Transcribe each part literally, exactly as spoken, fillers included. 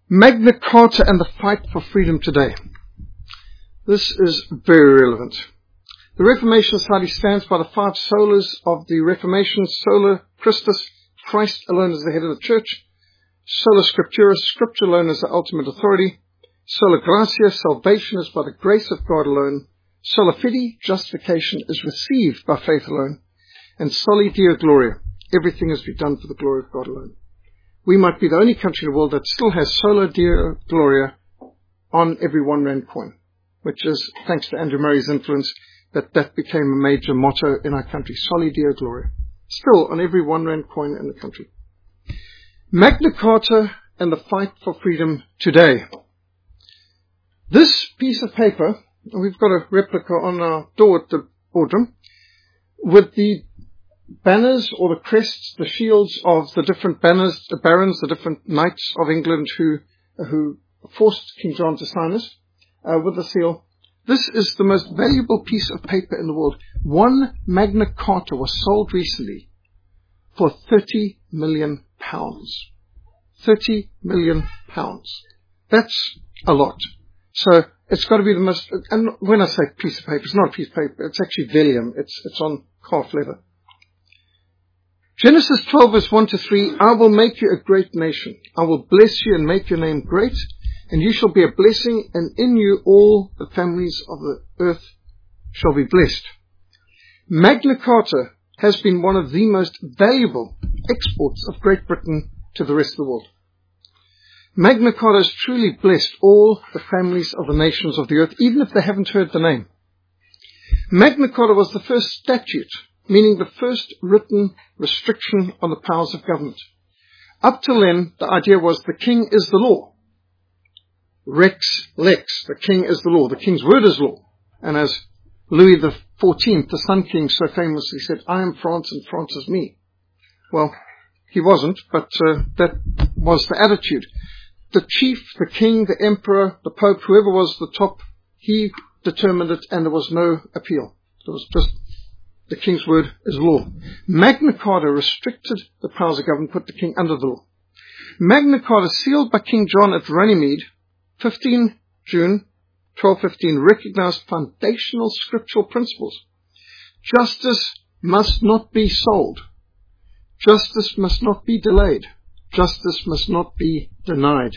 Magna Carta and the fight for freedom today. This is very relevant. The Reformation Society stands by the five solas of the Reformation: sola Christus, Christ alone is the head of the church; sola Scriptura, Scripture alone is the ultimate authority; sola gratia, salvation is by the grace of God alone; sola fide, justification is received by faith alone; and soli Deo gloria, everything is to be done for the glory of God alone. We might be the only country in the world that still has sola Deo gloria on every one rand coin, which is, thanks to Andrew Murray's influence, that that became a major motto in our country, soli Deo gloria, still on every one rand coin in the country. Magna Carta and the fight for freedom today. This piece of paper, we've got a replica on our door at the boardroom, with the banners or the crests, the shields of the different banners, the barons, the different knights of England who who forced King John to sign this, uh, with the seal. This is the most valuable piece of paper in the world. One Magna Carta was sold recently for thirty million pounds. thirty million pounds. That's a lot. So it's got to be the most, and when I say piece of paper, it's not a piece of paper, it's actually vellum. It's, it's on calf leather. Genesis twelve verse one to three, I will make you a great nation. I will bless you and make your name great, and you shall be a blessing, and in you all the families of the earth shall be blessed. Magna Carta has been one of the most valuable exports of Great Britain to the rest of the world. Magna Carta has truly blessed all the families of the nations of the earth, even if they haven't heard the name. Magna Carta was the first statute, meaning the first written restriction on the powers of government. Up till then, the idea was the king is the law. Rex lex, the king is the law. The king's word is law. And as Louis the fourteenth, the Sun King, so famously said, I am France and France is me. Well, he wasn't, but uh, that was the attitude. The chief, the king, the emperor, the pope, whoever was the top, he determined it, and there was no appeal. There was just the king's word is law. Magna Carta restricted the powers of government, put the king under the law. Magna Carta, sealed by King John at Runnymede, fifteenth June twelve fifteen, recognized foundational scriptural principles. Justice must not be sold. Justice must not be delayed. Justice must not be denied.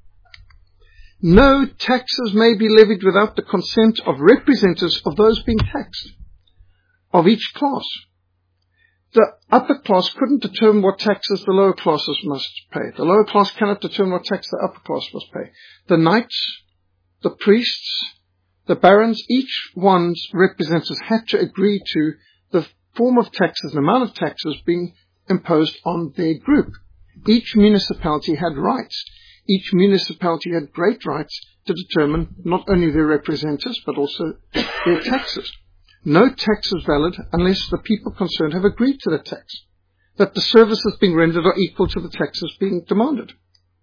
No taxes may be levied without the consent of representatives of those being taxed, of each class. The upper class couldn't determine what taxes the lower classes must pay. The lower class cannot determine what tax the upper class must pay. The knights, the priests, the barons, each one's representatives had to agree to the form of taxes, the amount of taxes being imposed on their group. Each municipality had rights. Each municipality had great rights to determine not only their representatives, but also their taxes. No tax is valid unless the people concerned have agreed to the tax, that the services being rendered are equal to the taxes being demanded.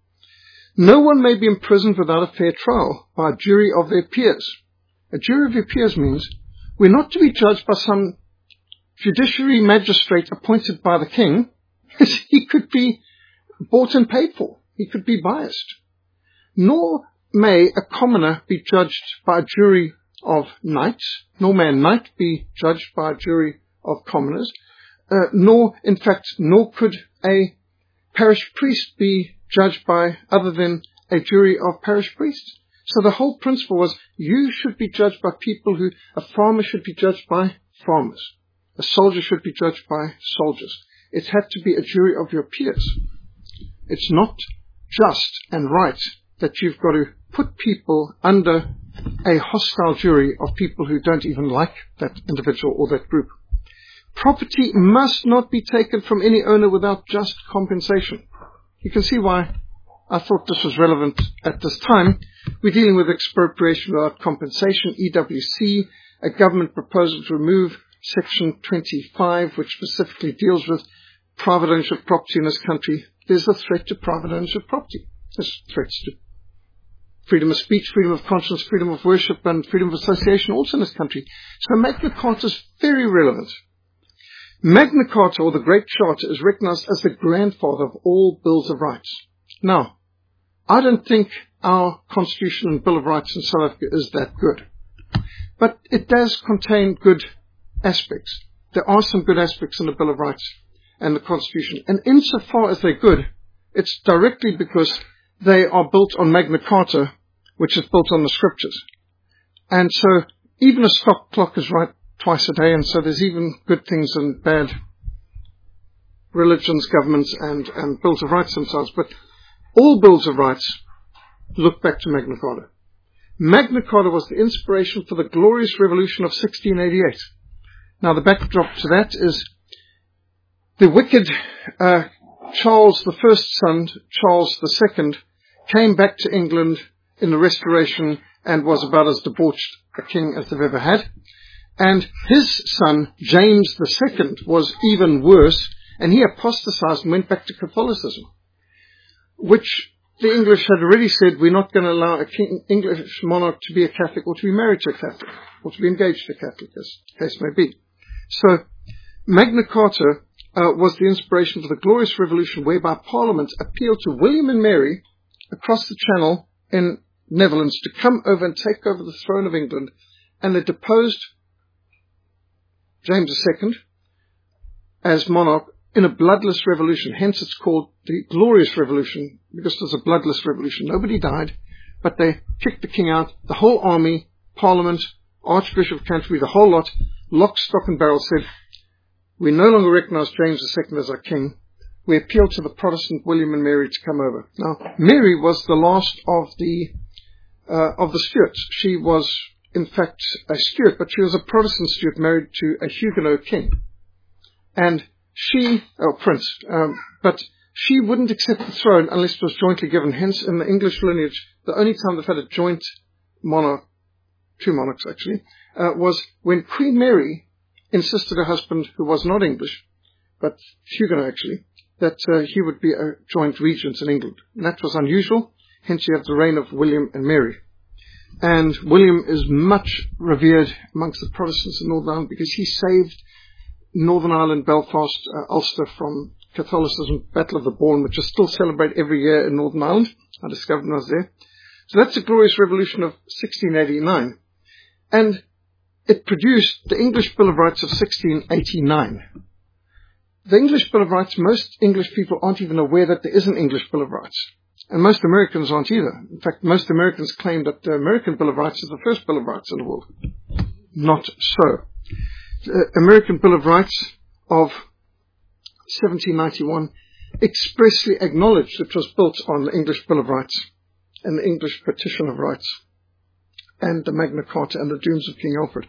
No one may be imprisoned without a fair trial by a jury of their peers. A jury of your peers means we're not to be judged by some judiciary magistrate appointed by the king. He could be bought and paid for. He could be biased. Nor may a commoner be judged by a jury of knights, nor may a knight be judged by a jury of commoners, uh, nor, in fact, nor could a parish priest be judged by other than a jury of parish priests. So the whole principle was you should be judged by people who, a farmer should be judged by farmers. A soldier should be judged by soldiers. It had to be a jury of your peers. It's not just and right that you've got to put people under a hostile jury of people who don't even like that individual or that group. Property must not be taken from any owner without just compensation. You can see why I thought this was relevant at this time. We're dealing with expropriation without compensation, E W C, a government proposal to remove Section twenty-five, which specifically deals with private ownership of property in this country. There's a threat to private ownership of property. There's threats to freedom of speech, freedom of conscience, freedom of worship, and freedom of association also in this country. So Magna Carta is very relevant. Magna Carta, or the Great Charter, is recognized as the grandfather of all bills of rights. Now, I don't think our Constitution and Bill of Rights in South Africa is that good. But it does contain good aspects. There are some good aspects in the Bill of Rights and the Constitution. And insofar as they're good, it's directly because they are built on Magna Carta, which is built on the Scriptures. And so even a stock clock is right twice a day, and so there's even good things and bad religions, governments, and, and bills of rights themselves. But all bills of rights look back to Magna Carta. Magna Carta was the inspiration for the glorious revolution of sixteen eighty-eight. Now, the backdrop to that is the wicked uh, Charles the First son, Charles the Second, came back to England in the Restoration and was about as debauched a king as they've ever had. And his son, James the Second, was even worse, and he apostatized and went back to Catholicism, which the English had already said, we're not going to allow a king, English monarch to be a Catholic or to be married to a Catholic or to be engaged to a Catholic, as the case may be. So Magna Carta uh, was the inspiration for the glorious revolution whereby Parliament appealed to William and Mary across the Channel in Netherlands to come over and take over the throne of England, and they deposed James the Second as monarch in a bloodless revolution. Hence it's called the Glorious Revolution, because it was a bloodless revolution. Nobody died, but they kicked the king out. The whole army, Parliament, Archbishop of Canterbury, the whole lot, lock, stock and barrel said, we no longer recognize James the Second as our king. We appeal to the Protestant William and Mary to come over. Now, Mary was the last of the uh, of the Stuarts. She was, in fact, a Stuart, but she was a Protestant Stuart married to a Huguenot king. And she, oh, prince, um, but she wouldn't accept the throne unless it was jointly given. Hence, in the English lineage, the only time they've had a joint monarch, two monarchs actually, uh, was when Queen Mary insisted her husband, who was not English, but Huguenot actually, that uh, he would be a joint regent in England. And that was unusual. Hence, you have the reign of William and Mary. And William is much revered amongst the Protestants in Northern Ireland because he saved Northern Ireland, Belfast, uh, Ulster from Catholicism, Battle of the Bourne, which is still celebrated every year in Northern Ireland. I discovered when I was there. So that's the glorious revolution of sixteen eighty-nine. And it produced the English Bill of Rights of sixteen eighty-nine. The English Bill of Rights, most English people aren't even aware that there is an English Bill of Rights. And most Americans aren't either. In fact, most Americans claim that the American Bill of Rights is the first Bill of Rights in the world. Not so. The American Bill of Rights of seventeen ninety-one expressly acknowledged it was built on the English Bill of Rights and the English Petition of Rights and the Magna Carta and the Dooms of King Alfred.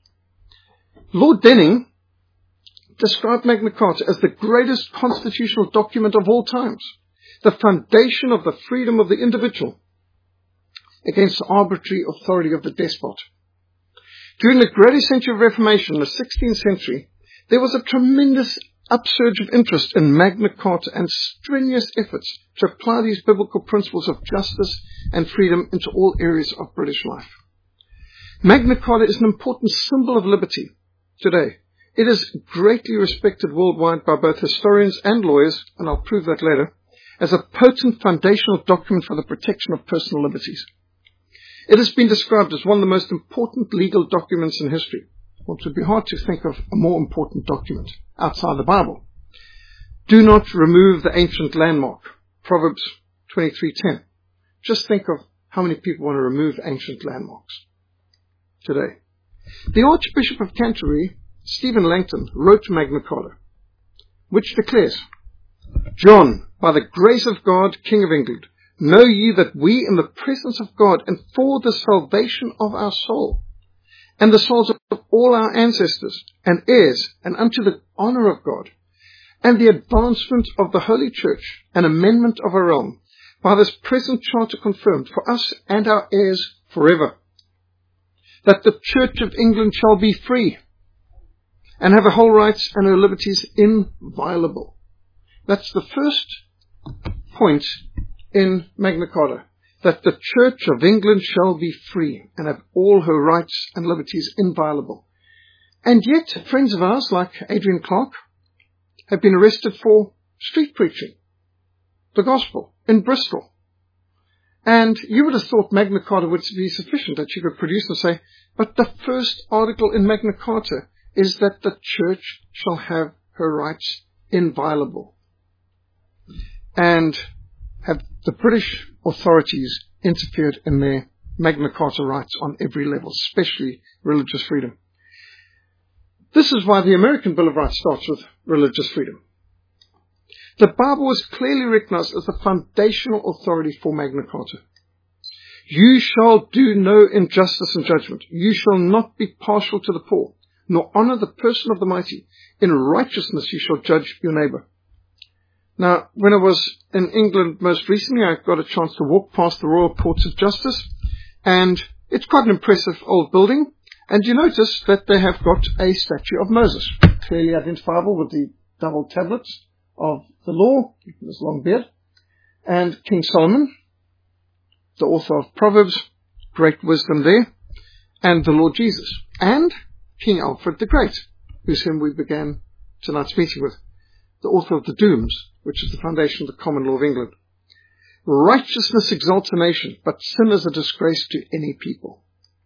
Lord Denning described Magna Carta as the greatest constitutional document of all times, the foundation of the freedom of the individual against the arbitrary authority of the despot. During the greatest century of Reformation, the sixteenth century, there was a tremendous upsurge of interest in Magna Carta and strenuous efforts to apply these biblical principles of justice and freedom into all areas of British life. Magna Carta is an important symbol of liberty today. It is greatly respected worldwide by both historians and lawyers, and I'll prove that later, as a potent foundational document for the protection of personal liberties. It has been described as one of the most important legal documents in history. Well, it would be hard to think of a more important document outside the Bible. Do not remove the ancient landmark. Proverbs twenty-three ten. Just think of how many people want to remove ancient landmarks today. The Archbishop of Canterbury, Stephen Langton, wrote Magna Carta, which declares, John, by the grace of God, King of England, know ye that we in the presence of God and for the salvation of our soul and the souls of all our ancestors and heirs and unto the honor of God and the advancement of the Holy Church and amendment of our realm, by this present charter confirmed for us and our heirs forever, that the Church of England shall be free and have her whole rights and her liberties inviolable. That's the first point in Magna Carta, that the Church of England shall be free and have all her rights and liberties inviolable. And yet, friends of ours like Adrian Clark have been arrested for street preaching the gospel in Bristol. And you would have thought Magna Carta would be sufficient, that you could produce and say, but the first article in Magna Carta is that the church shall have her rights inviolable. And have the British authorities interfered in their Magna Carta rights on every level, especially religious freedom. This is why the American Bill of Rights starts with religious freedom. The Bible was clearly recognized as the foundational authority for Magna Carta. You shall do no injustice in judgment. You shall not be partial to the poor, nor honor the person of the mighty. In righteousness you shall judge your neighbor. Now, when I was in England most recently, I got a chance to walk past the Royal Courts of Justice, and it's quite an impressive old building. And you notice that they have got a statue of Moses, clearly identifiable with the double tablets of the law, his long beard, and King Solomon, the author of Proverbs, great wisdom there, and the Lord Jesus, and King Alfred the Great, whose hymn we began tonight's meeting with, the author of the Dooms, which is the foundation of the common law of England. Righteousness exalts a nation, but sin is a disgrace to any people.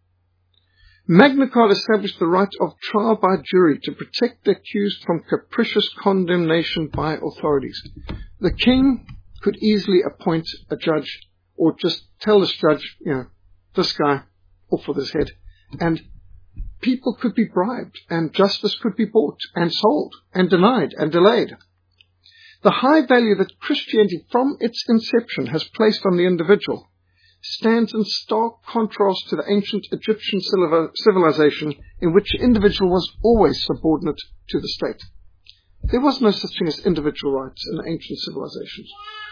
Magna Carta established the right of trial by jury to protect the accused from capricious condemnation by authorities. The king could easily appoint a judge, or just tell this judge, you know, this guy, off with his head. And people could be bribed, and justice could be bought, and sold, and denied, and delayed. The high value that Christianity, from its inception, has placed on the individual stands in stark contrast to the ancient Egyptian civilization in which the individual was always subordinate to the state. There was no such thing as individual rights in ancient civilizations.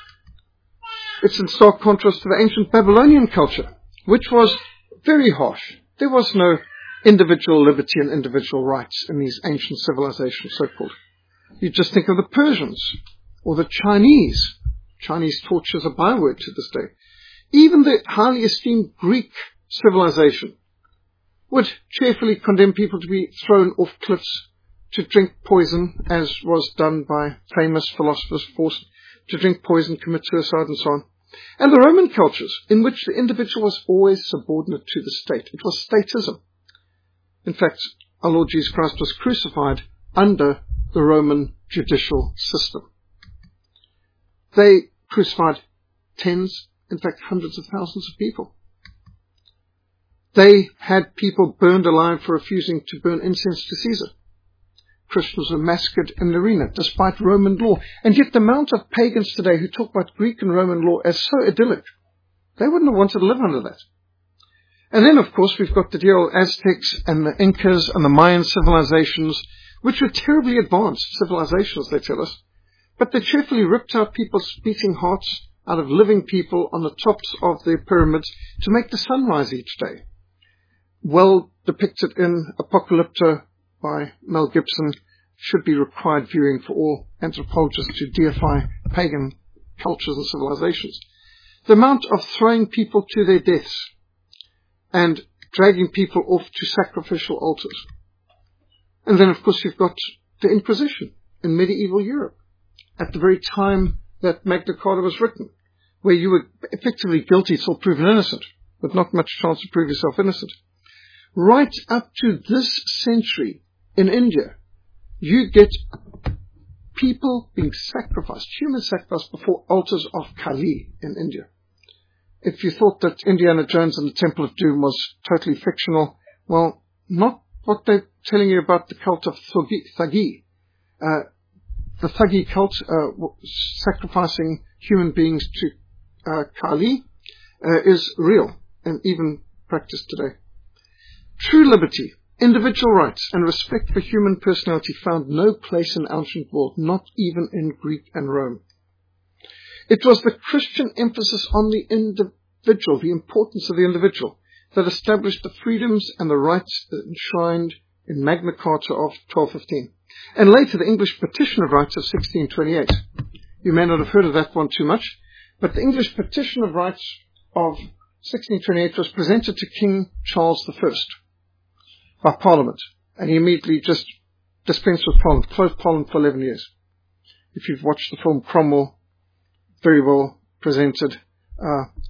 It's in stark contrast to the ancient Babylonian culture, which was very harsh. There was no individual liberty and individual rights in these ancient civilizations, so-called. You just think of the Persians or the Chinese. Chinese torture is a byword to this day. Even the highly esteemed Greek civilization would cheerfully condemn people to be thrown off cliffs, to drink poison, as was done by famous philosophers, forced to drink poison, commit suicide, and so on. And the Roman cultures, in which the individual was always subordinate to the state. It was statism. In fact, our Lord Jesus Christ was crucified under the Roman judicial system. They crucified tens, in fact, hundreds of thousands of people. They had people burned alive for refusing to burn incense to Caesar. Christians were massacred in the arena, despite Roman law. And yet the amount of pagans today who talk about Greek and Roman law as so idyllic, they wouldn't have wanted to live under that. And then, of course, we've got the dear old Aztecs and the Incas and the Mayan civilizations, which were terribly advanced civilizations, they tell us. But they cheerfully ripped out people's beating hearts out of living people on the tops of their pyramids to make the sun rise each day. Well depicted in Apocalypto by Mel Gibson, should be required viewing for all anthropologists to deify pagan cultures and civilizations. The amount of throwing people to their deaths and dragging people off to sacrificial altars. And then, of course, you've got the Inquisition in medieval Europe at the very time that Magna Carta was written, where you were effectively guilty till proven innocent, with not much chance to prove yourself innocent. Right up to this century in India, you get people being sacrificed, human sacrifice, before altars of Kali in India. If you thought that Indiana Jones and the Temple of Doom was totally fictional, well, not what they're telling you about the cult of Thagi. Uh, the Thagi cult, uh, sacrificing human beings to uh, Kali, uh, is real and even practiced today. True liberty, individual rights, and respect for human personality found no place in the ancient world, not even in Greek and Rome. It was the Christian emphasis on the individual, the importance of the individual, that established the freedoms and the rights enshrined in Magna Carta of twelve fifteen. And later, the English Petition of Rights of sixteen twenty-eight. You may not have heard of that one too much, but the English Petition of Rights of sixteen twenty-eight was presented to King Charles the First by Parliament, and he immediately just dispensed with Parliament, closed Parliament for eleven years. If you've watched the film Cromwell, very well presented. Uh,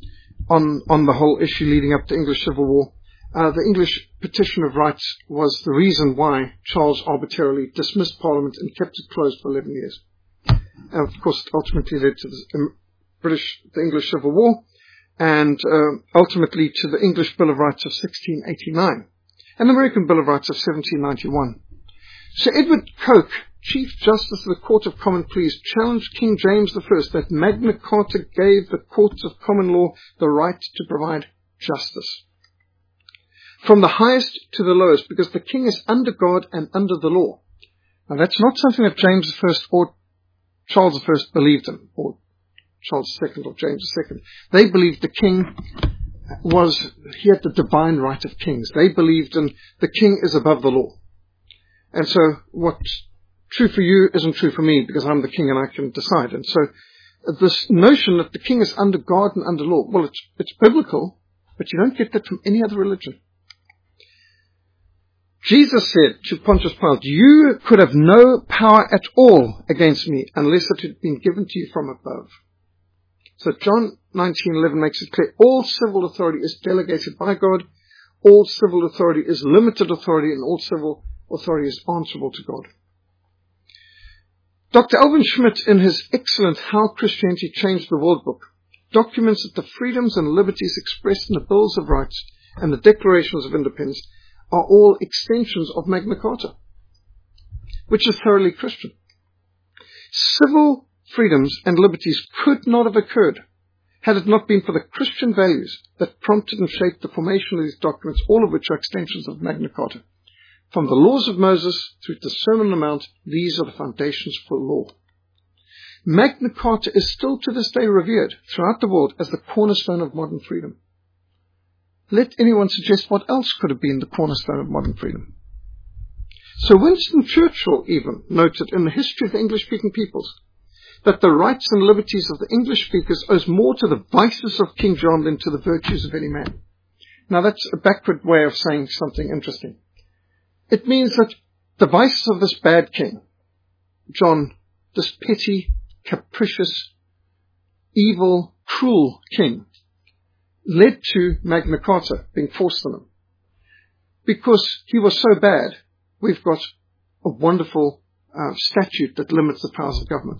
on, on the whole issue leading up to English Civil War. Uh, the English Petition of Rights was the reason why Charles arbitrarily dismissed Parliament and kept it closed for eleven years. And of course, it ultimately led to the um, British, the English Civil War, and uh, ultimately to the English Bill of Rights of sixteen eighty-nine, and the American Bill of Rights of seventeen ninety-one. Sir Edward Coke, Chief Justice of the Court of Common Pleas, challenged King James the First that Magna Carta gave the courts of common law the right to provide justice, from the highest to the lowest, because the king is under God and under the law. Now that's not something that James the First or Charles the First believed in, or Charles the Second or James the Second. They believed the king was, he had the divine right of kings. They believed in the king is above the law. And so what's true for you isn't true for me, because I'm the king and I can decide. And so this notion that the king is under God and under law, well, it's, it's biblical, but you don't get that from any other religion. Jesus said to Pontius Pilate, you could have no power at all against me unless it had been given to you from above. So John nineteen eleven makes it clear, all civil authority is delegated by God, all civil authority is limited authority, and all civil authority is answerable to God. Doctor Alvin Schmidt, in his excellent How Christianity Changed the World book, documents that the freedoms and liberties expressed in the Bills of Rights and the Declarations of Independence are all extensions of Magna Carta, which is thoroughly Christian. Civil freedoms and liberties could not have occurred had it not been for the Christian values that prompted and shaped the formation of these documents, all of which are extensions of Magna Carta. From the laws of Moses through to the Sermon on the Mount, these are the foundations for law. Magna Carta is still to this day revered throughout the world as the cornerstone of modern freedom. Let anyone suggest what else could have been the cornerstone of modern freedom. Sir Winston Churchill even noted in the history of the English-speaking peoples that the rights and liberties of the English speakers owes more to the vices of King John than to the virtues of any man. Now that's a backward way of saying something interesting. It means that the vices of this bad king, John, this petty, capricious, evil, cruel king, led to Magna Carta being forced on him. Because he was so bad, we've got a wonderful uh, statute that limits the powers of government.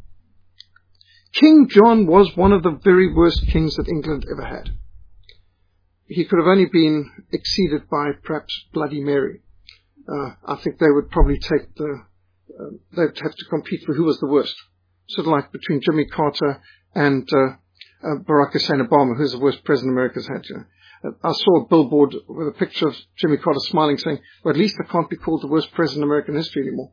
King John was one of the very worst kings that England ever had. He could have only been exceeded by perhaps Bloody Mary. Uh, I think they would probably take the, uh, they'd have to compete for who was the worst. Sort of like between Jimmy Carter and uh, uh, Barack Hussein Obama, who's the worst president America's had. You know. uh, I saw a billboard with a picture of Jimmy Carter smiling, saying, well, at least I can't be called the worst president in American history anymore.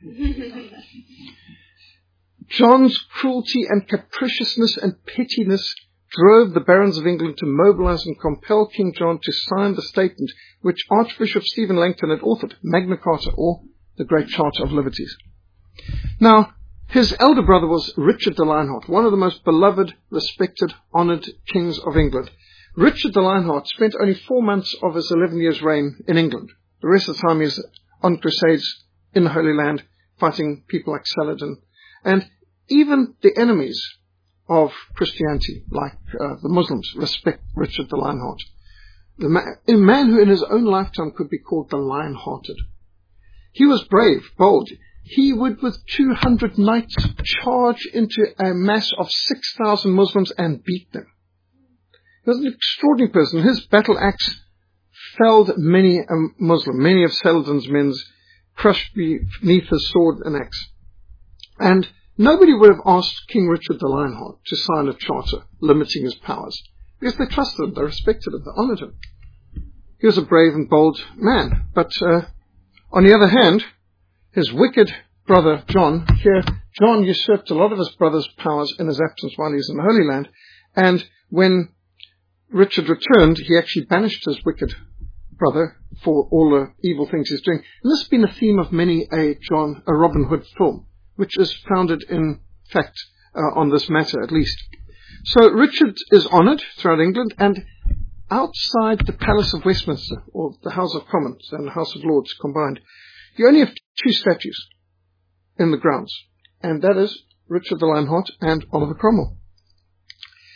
John's cruelty and capriciousness and pettiness drove the barons of England to mobilize and compel King John to sign the statement which Archbishop Stephen Langton had authored, Magna Carta, or the Great Charter of Liberties. Now, his elder brother was Richard de Lionheart, one of the most beloved, respected, honoured kings of England. Richard de Lionheart spent only four months of his eleven years' reign in England. The rest of the time he was on crusades in the Holy Land, fighting people like Saladin. And even the enemies of Christianity, like uh, the Muslims, respect Richard the Lionheart. The man, a man who in his own lifetime could be called the Lion-Hearted. He was brave, bold. He would, with two hundred knights, charge into a mass of six thousand Muslims and beat them. He was an extraordinary person. His battle axe felled many a Muslim. Many of Saladin's men crushed beneath his sword and axe. And nobody would have asked King Richard the Lionheart to sign a charter limiting his powers, because they trusted him, they respected him, they honoured him. He was a brave and bold man. But uh, on the other hand, his wicked brother John, here, John usurped a lot of his brother's powers in his absence while he was in the Holy Land. And when Richard returned, he actually banished his wicked brother for all the evil things he's doing. And this has been a theme of many a John, a Robin Hood film, which is founded in fact uh, on this matter at least. So Richard is honoured throughout England, and outside the Palace of Westminster, or the House of Commons and the House of Lords combined, you only have two statues in the grounds, and that is Richard the Lionheart and Oliver Cromwell.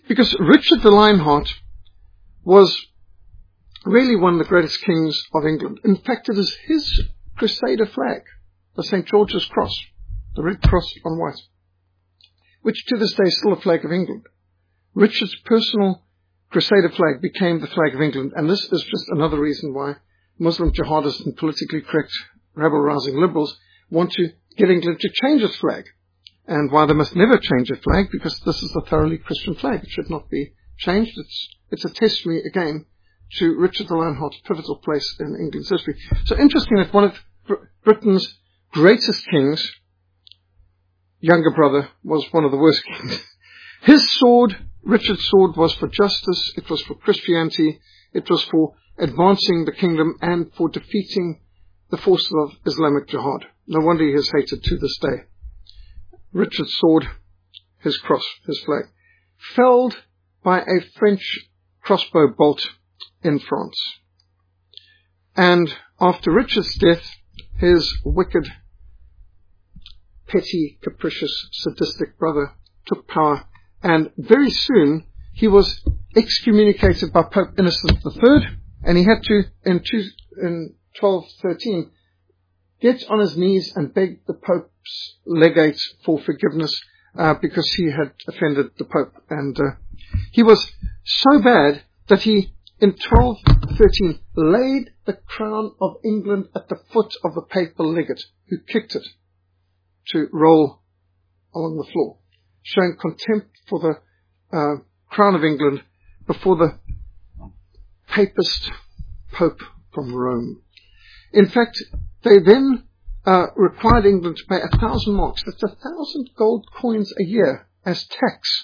Because Richard the Lionheart was really one of the greatest kings of England. In fact, it is his Crusader flag, the Saint George's Cross, the red cross on white, which to this day is still a flag of England. Richard's personal Crusader flag became the flag of England, and this is just another reason why Muslim jihadists and politically correct rabble-rousing liberals want to get England to change its flag, and why they must never change its flag, because this is a thoroughly Christian flag. It should not be changed. It's, it's a testimony, again, to Richard the Lionheart's pivotal place in England's history. So interesting that one of Br- Britain's greatest kings, younger brother, was one of the worst kings. His sword, Richard's sword, was for justice, it was for Christianity, it was for advancing the kingdom and for defeating the forces of Islamic jihad. No wonder he is hated to this day. Richard's sword, his cross, his flag, felled by a French crossbow bolt in France. And after Richard's death, his wicked, petty, capricious, sadistic brother took power, and very soon he was excommunicated by Pope Innocent the Third, and he had to, in, two, in twelve thirteen, get on his knees and beg the Pope's legate for forgiveness uh, because he had offended the Pope. And uh, he was so bad that he, in twelve thirteen, laid the crown of England at the foot of the papal legate, who kicked it to roll along the floor, showing contempt for the uh, crown of England before the papist Pope from Rome. In fact, they then uh, required England to pay a thousand marks, that's a thousand gold coins a year, as tax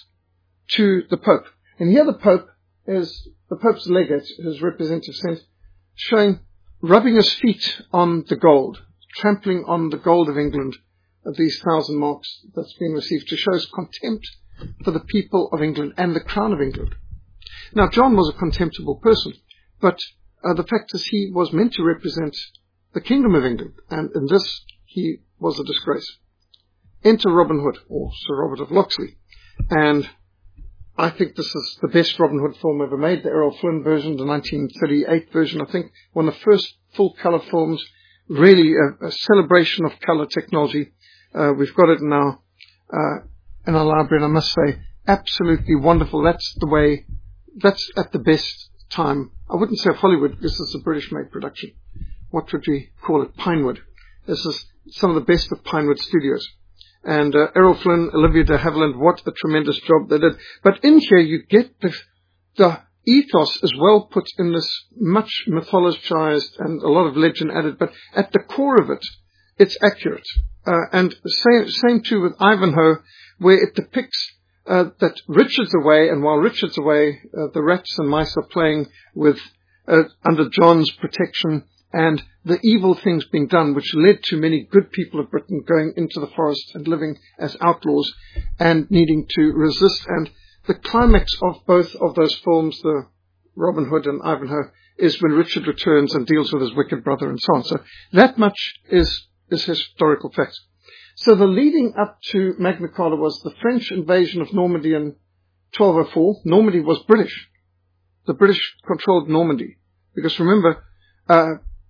to the Pope. And here the Pope is the Pope's legate, his representative sent, showing, rubbing his feet on the gold, trampling on the gold of England, of these thousand marks that's been received, to show his contempt for the people of England and the crown of England. Now, John was a contemptible person, but uh, the fact is he was meant to represent the kingdom of England, and in this he was a disgrace. Enter Robin Hood, or Sir Robert of Locksley, and I think this is the best Robin Hood film ever made, the Errol Flynn version, the nineteen thirty-eight version, I think, one of the first full-colour films, really a, a celebration of colour technology. Uh, we've got it now uh, in our library, and I must say, absolutely wonderful. That's the way, that's at the best time. I wouldn't say of Hollywood, because this is a British-made production. What would we call it? Pinewood. This is some of the best of Pinewood Studios. And uh, Errol Flynn, Olivia de Havilland, what a tremendous job they did. But in here you get the, the ethos is well put in this, much mythologized and a lot of legend added, but at the core of it, it's accurate. Uh, and same, same too with Ivanhoe, where it depicts uh, that Richard's away, and while Richard's away, uh, the rats and mice are playing with, uh, under John's protection, and the evil things being done, which led to many good people of Britain going into the forest and living as outlaws and needing to resist. And the climax of both of those films, the Robin Hood and Ivanhoe, is when Richard returns and deals with his wicked brother and so on. So that much is, is historical fact. So the leading up to Magna Carta was the French invasion of Normandy in twelve oh four. Normandy was British. The British controlled Normandy. Because remember, uh,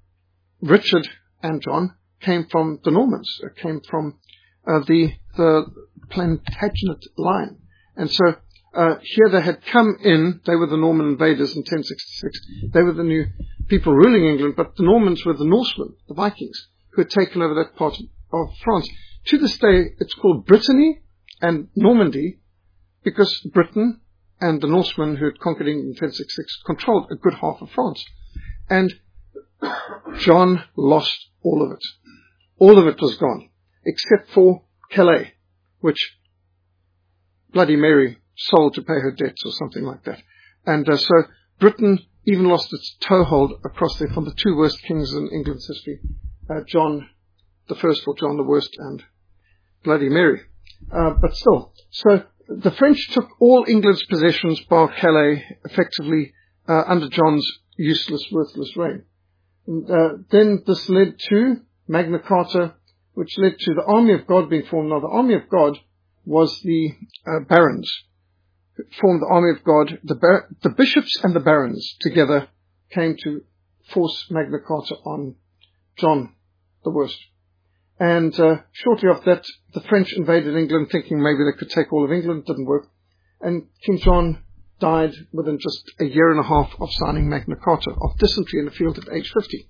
Richard and John came from the Normans, uh, came from uh, the the Plantagenet line. And so uh, here they had come in, they were the Norman invaders in ten sixty-six. They were the new people ruling England, but the Normans were the Norsemen, the Vikings, who had taken over that part of France. To this day, it's called Brittany and Normandy because Britain and the Norsemen who had conquered England in ten sixty-six controlled a good half of France. And John lost all of it. All of it was gone, except for Calais, which Bloody Mary sold to pay her debts or something like that. And uh, so Britain even lost its toehold across there from the two worst kings in England's history, uh, John the First or John the Worst and Bloody Mary. Uh, but still, so the French took all England's possessions, bar Calais, effectively uh, under John's useless, worthless reign. And, uh, then this led to Magna Carta, which led to the Army of God being formed. Now, the Army of God was the uh, barons formed the army of God. The, bar- the bishops and the barons together came to force Magna Carta on John the Worst. And uh, shortly after that, the French invaded England, thinking maybe they could take all of England. It didn't work. And King John died within just a year and a half of signing Magna Carta, of dysentery in the field at age fifty.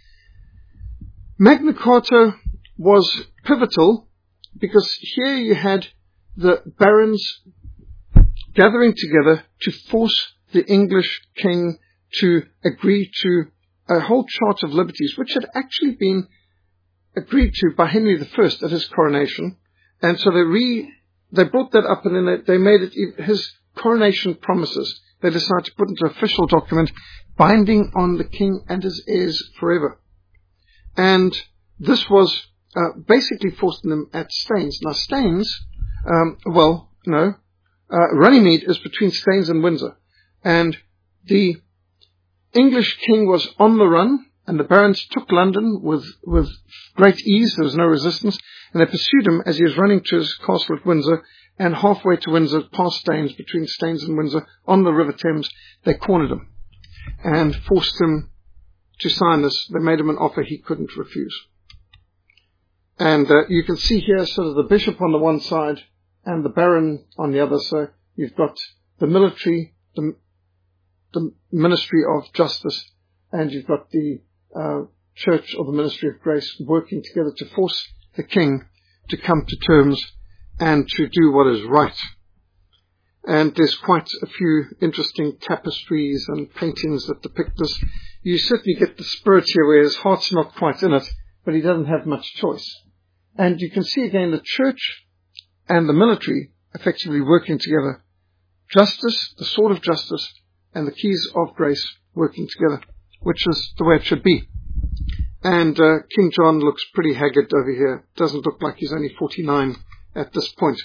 Magna Carta was pivotal because here you had the barons gathering together to force the English king to agree to a whole chart of liberties, which had actually been agreed to by Henry the First at his coronation. And so they re, they brought that up, and then they, they made it his coronation promises. They decided to put into official document binding on the king and his heirs forever. And this was uh, basically forcing them at Staines. Now Staines, um, well, no, uh, Runnymede is between Staines and Windsor. And the English king was on the run, and the barons took London with, with great ease. There was no resistance. And they pursued him as he was running to his castle at Windsor. And halfway to Windsor, past Staines, between Staines and Windsor, on the River Thames, they cornered him and forced him to sign this. They made him an offer he couldn't refuse. And uh, you can see here sort of the bishop on the one side and the baron on the other. So you've got the military, the, the ministry of justice, and you've got the uh, church or the ministry of grace working together to force the king to come to terms and to do what is right. And there's quite a few interesting tapestries and paintings that depict this. You certainly get the spirit here where his heart's not quite in it, but he doesn't have much choice. And you can see again the church and the military effectively working together. Justice, the sword of justice, and the keys of grace working together, which is the way it should be. And uh, King John looks pretty haggard over here. Doesn't look like he's only forty-nine at this point.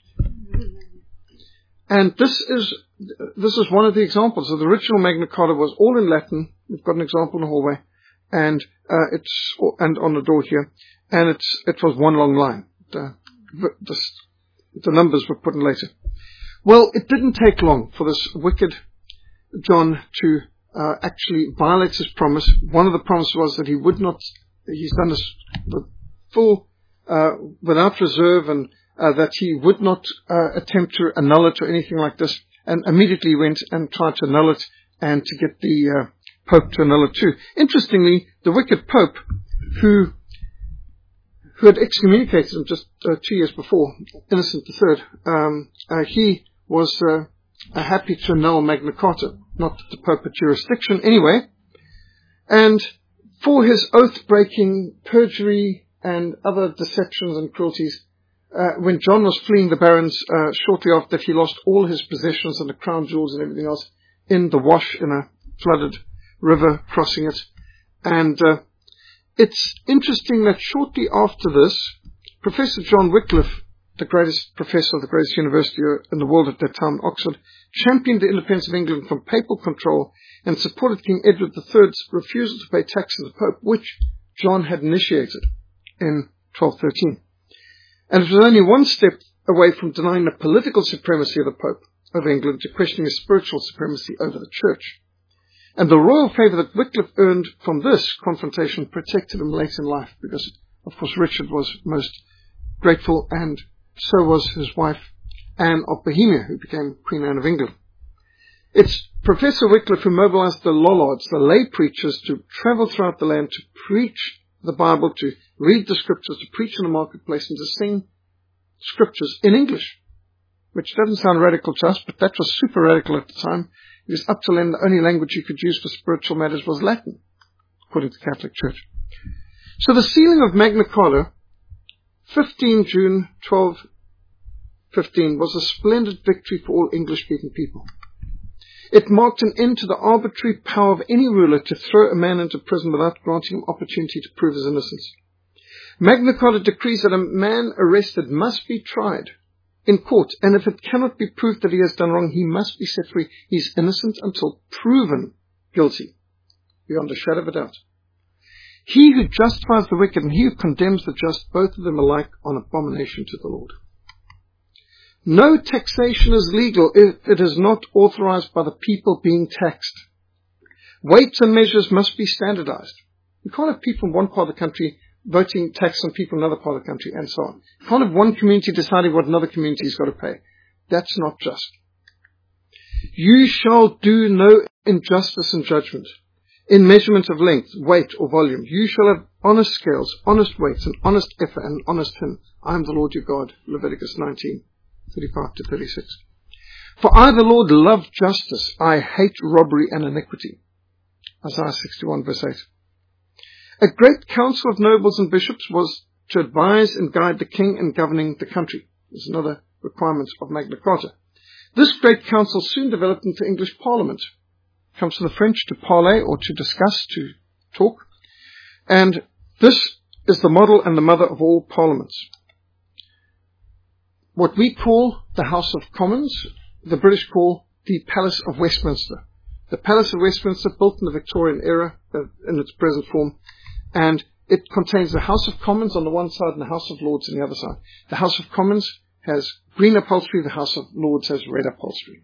And this is this is one of the examples. So the original Magna Carta was all in Latin. We've got an example in the hallway, and uh, it's and on the door here, and it's it was one long line. The, the, the numbers were put in later. Well, it didn't take long for this wicked John to uh, actually violate his promise. One of the promises was that he would not. He's done this with full, uh, without reserve, and Uh, that he would not uh, attempt to annul it or anything like this, and immediately went and tried to annul it and to get the uh, Pope to annul it too. Interestingly, the wicked Pope, who who had excommunicated him just uh, two years before, Innocent the Third, um, uh, he was uh, uh, happy to annul Magna Carta, not that the Pope had jurisdiction anyway, and for his oath-breaking, perjury, and other deceptions and cruelties. Uh, when John was fleeing the barons, uh, shortly after that, he lost all his possessions and the crown jewels and everything else in the wash in a flooded river, crossing it. And uh, it's interesting that shortly after this, Professor John Wycliffe, the greatest professor of the greatest university in the world at that time, Oxford, championed the independence of England from papal control and supported King Edward the Third's refusal to pay tax to the Pope, which John had initiated in twelve thirteen. And it was only one step away from denying the political supremacy of the Pope over England to questioning his spiritual supremacy over the Church. And the royal favour that Wycliffe earned from this confrontation protected him late in life, because, of course, Richard was most grateful, and so was his wife, Anne of Bohemia, who became Queen Anne of England. It's Professor Wycliffe who mobilized the Lollards, the lay preachers, to travel throughout the land to preach the Bible, to read the scriptures, to preach in the marketplace, and to sing scriptures in English, which doesn't sound radical to us, but that was super radical at the time, because up till then the only language you could use for spiritual matters was Latin, according to the Catholic Church. So the sealing of Magna Carta, fifteenth of June twelve fifteen, was a splendid victory for all English-speaking people. It marked an end to the arbitrary power of any ruler to throw a man into prison without granting him opportunity to prove his innocence. Magna Carta decrees that a man arrested must be tried in court, and if it cannot be proved that he has done wrong, he must be set free. He is innocent until proven guilty, beyond a shadow of a doubt. He who justifies the wicked and he who condemns the just, both of them alike on abomination to the Lord. No taxation is legal if it is not authorized by the people being taxed. Weights and measures must be standardized. You can't have people in one part of the country voting tax on people in another part of the country, and so on. You can't have one community deciding what another community has got to pay. That's not just. You shall do no injustice in judgment, in measurement of length, weight, or volume. You shall have honest scales, honest weights, an honest effort, and an honest hin. I am the Lord your God. Leviticus nineteen, thirty-five to thirty-six. For I, the Lord, love justice. I hate robbery and iniquity. Isaiah sixty-one, verse eight. A great council of nobles and bishops was to advise and guide the king in governing the country. This is another requirement of Magna Carta. This great council soon developed into English Parliament. It comes from the French to parler, or to discuss, to talk. And this is the model and the mother of all parliaments. What we call the House of Commons, the British call the Palace of Westminster. The Palace of Westminster, built in the Victorian era, uh, in its present form, and it contains the House of Commons on the one side and the House of Lords on the other side. The House of Commons has green upholstery, the House of Lords has red upholstery.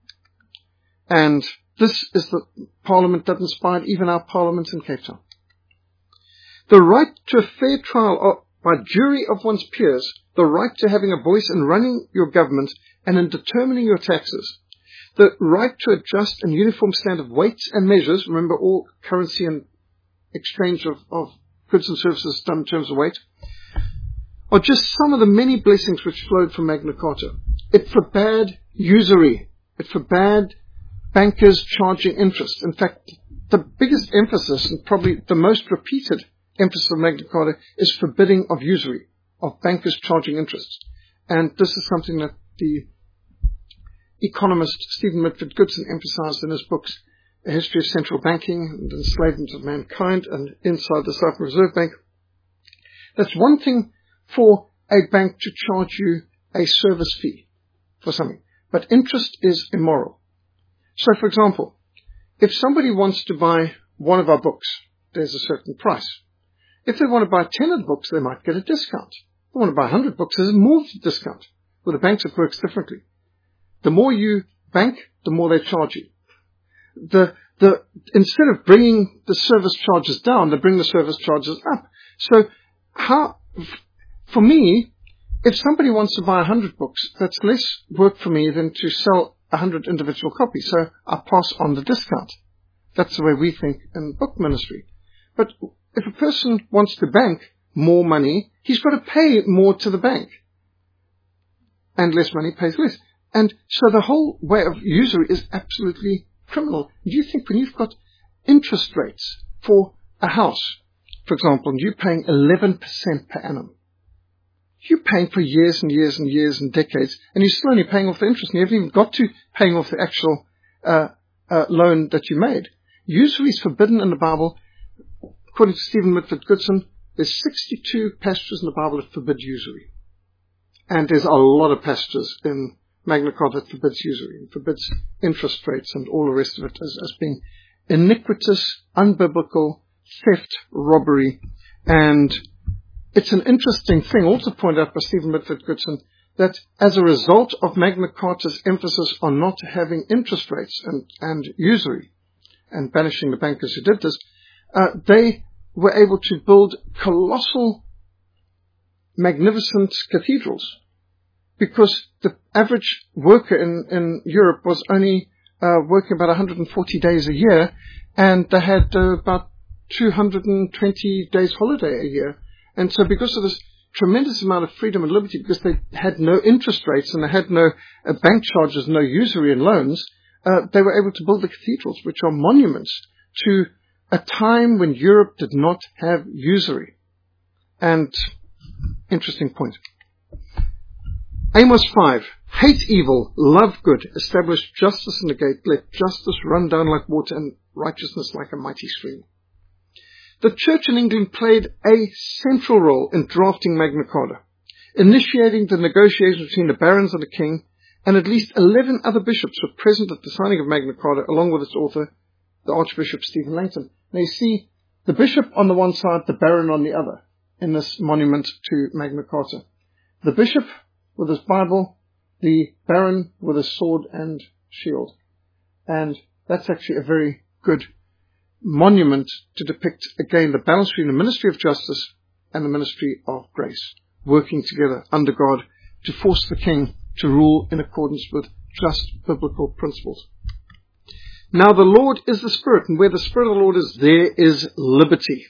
And this is the Parliament that inspired even our Parliament in Cape Town. The right to a fair trial by jury of one's peers, the right to having a voice in running your government and in determining your taxes, the right to a just and uniform standard of weights and measures, remember all currency and exchange of, of goods and services done in terms of weight, are just some of the many blessings which flowed from Magna Carta. It forbade usury. It forbade bankers charging interest. In fact, the biggest emphasis, and probably the most repeated emphasis of Magna Carta, is forbidding of usury, of bankers charging interest. And this is something that the economist Stephen Mitford Goodson emphasized in his books, A History of Central Banking and the Enslavement of Mankind and Inside the South Reserve Bank. That's one thing for a bank to charge you a service fee for something, but interest is immoral. So, for example, if somebody wants to buy one of our books, there's a certain price. If they want to buy ten of the books, they might get a discount. If they want to buy one hundred books, there's more of a discount. With the banks, it works differently. The more you bank, the more they charge you. The, the, instead of bringing the service charges down, they bring the service charges up. So, how, for me, if somebody wants to buy one hundred books, that's less work for me than to sell one hundred individual copies. So, I pass on the discount. That's the way we think in book ministry. But if a person wants to bank more money, he's got to pay more to the bank. And less money pays less. And so the whole way of usury is absolutely criminal. Do you think when you've got interest rates for a house, for example, and you're paying eleven percent per annum, you're paying for years and years and years and decades, and you're still only paying off the interest, and you haven't even got to paying off the actual uh, uh, loan that you made. Usury is forbidden in the Bible. According to Stephen Mitford Goodson, there's sixty-two passages in the Bible that forbid usury. And there's a lot of passages in Magna Carta that forbids usury, and forbids interest rates and all the rest of it as, as being iniquitous, unbiblical, theft, robbery. And it's an interesting thing also pointed out by Stephen Mitford Goodson that as a result of Magna Carta's emphasis on not having interest rates and, and usury and banishing the bankers who did this, uh, they were able to build colossal, magnificent cathedrals. Because the average worker in, in Europe was only uh, working about one hundred forty days a year, and they had uh, about two hundred twenty days holiday a year. And so because of this tremendous amount of freedom and liberty, because they had no interest rates and they had no uh, bank charges, no usury and loans, uh, they were able to build the cathedrals, which are monuments to a time when Europe did not have usury. And interesting point. Amos five. Hate evil, love good, establish justice in the gate, let justice run down like water and righteousness like a mighty stream. The church in England played a central role in drafting Magna Carta, initiating the negotiations between the barons and the king, and at least eleven other bishops were present at the signing of Magna Carta, along with its author, the Archbishop Stephen Langton. Now you see the bishop on the one side, the baron on the other, in this monument to Magna Carta. The bishop with his Bible, the baron with a sword and shield. And that's actually a very good monument to depict, again, the balance between the ministry of justice and the ministry of grace, working together under God to force the king to rule in accordance with just biblical principles. Now the Lord is the Spirit, and where the Spirit of the Lord is, there is liberty.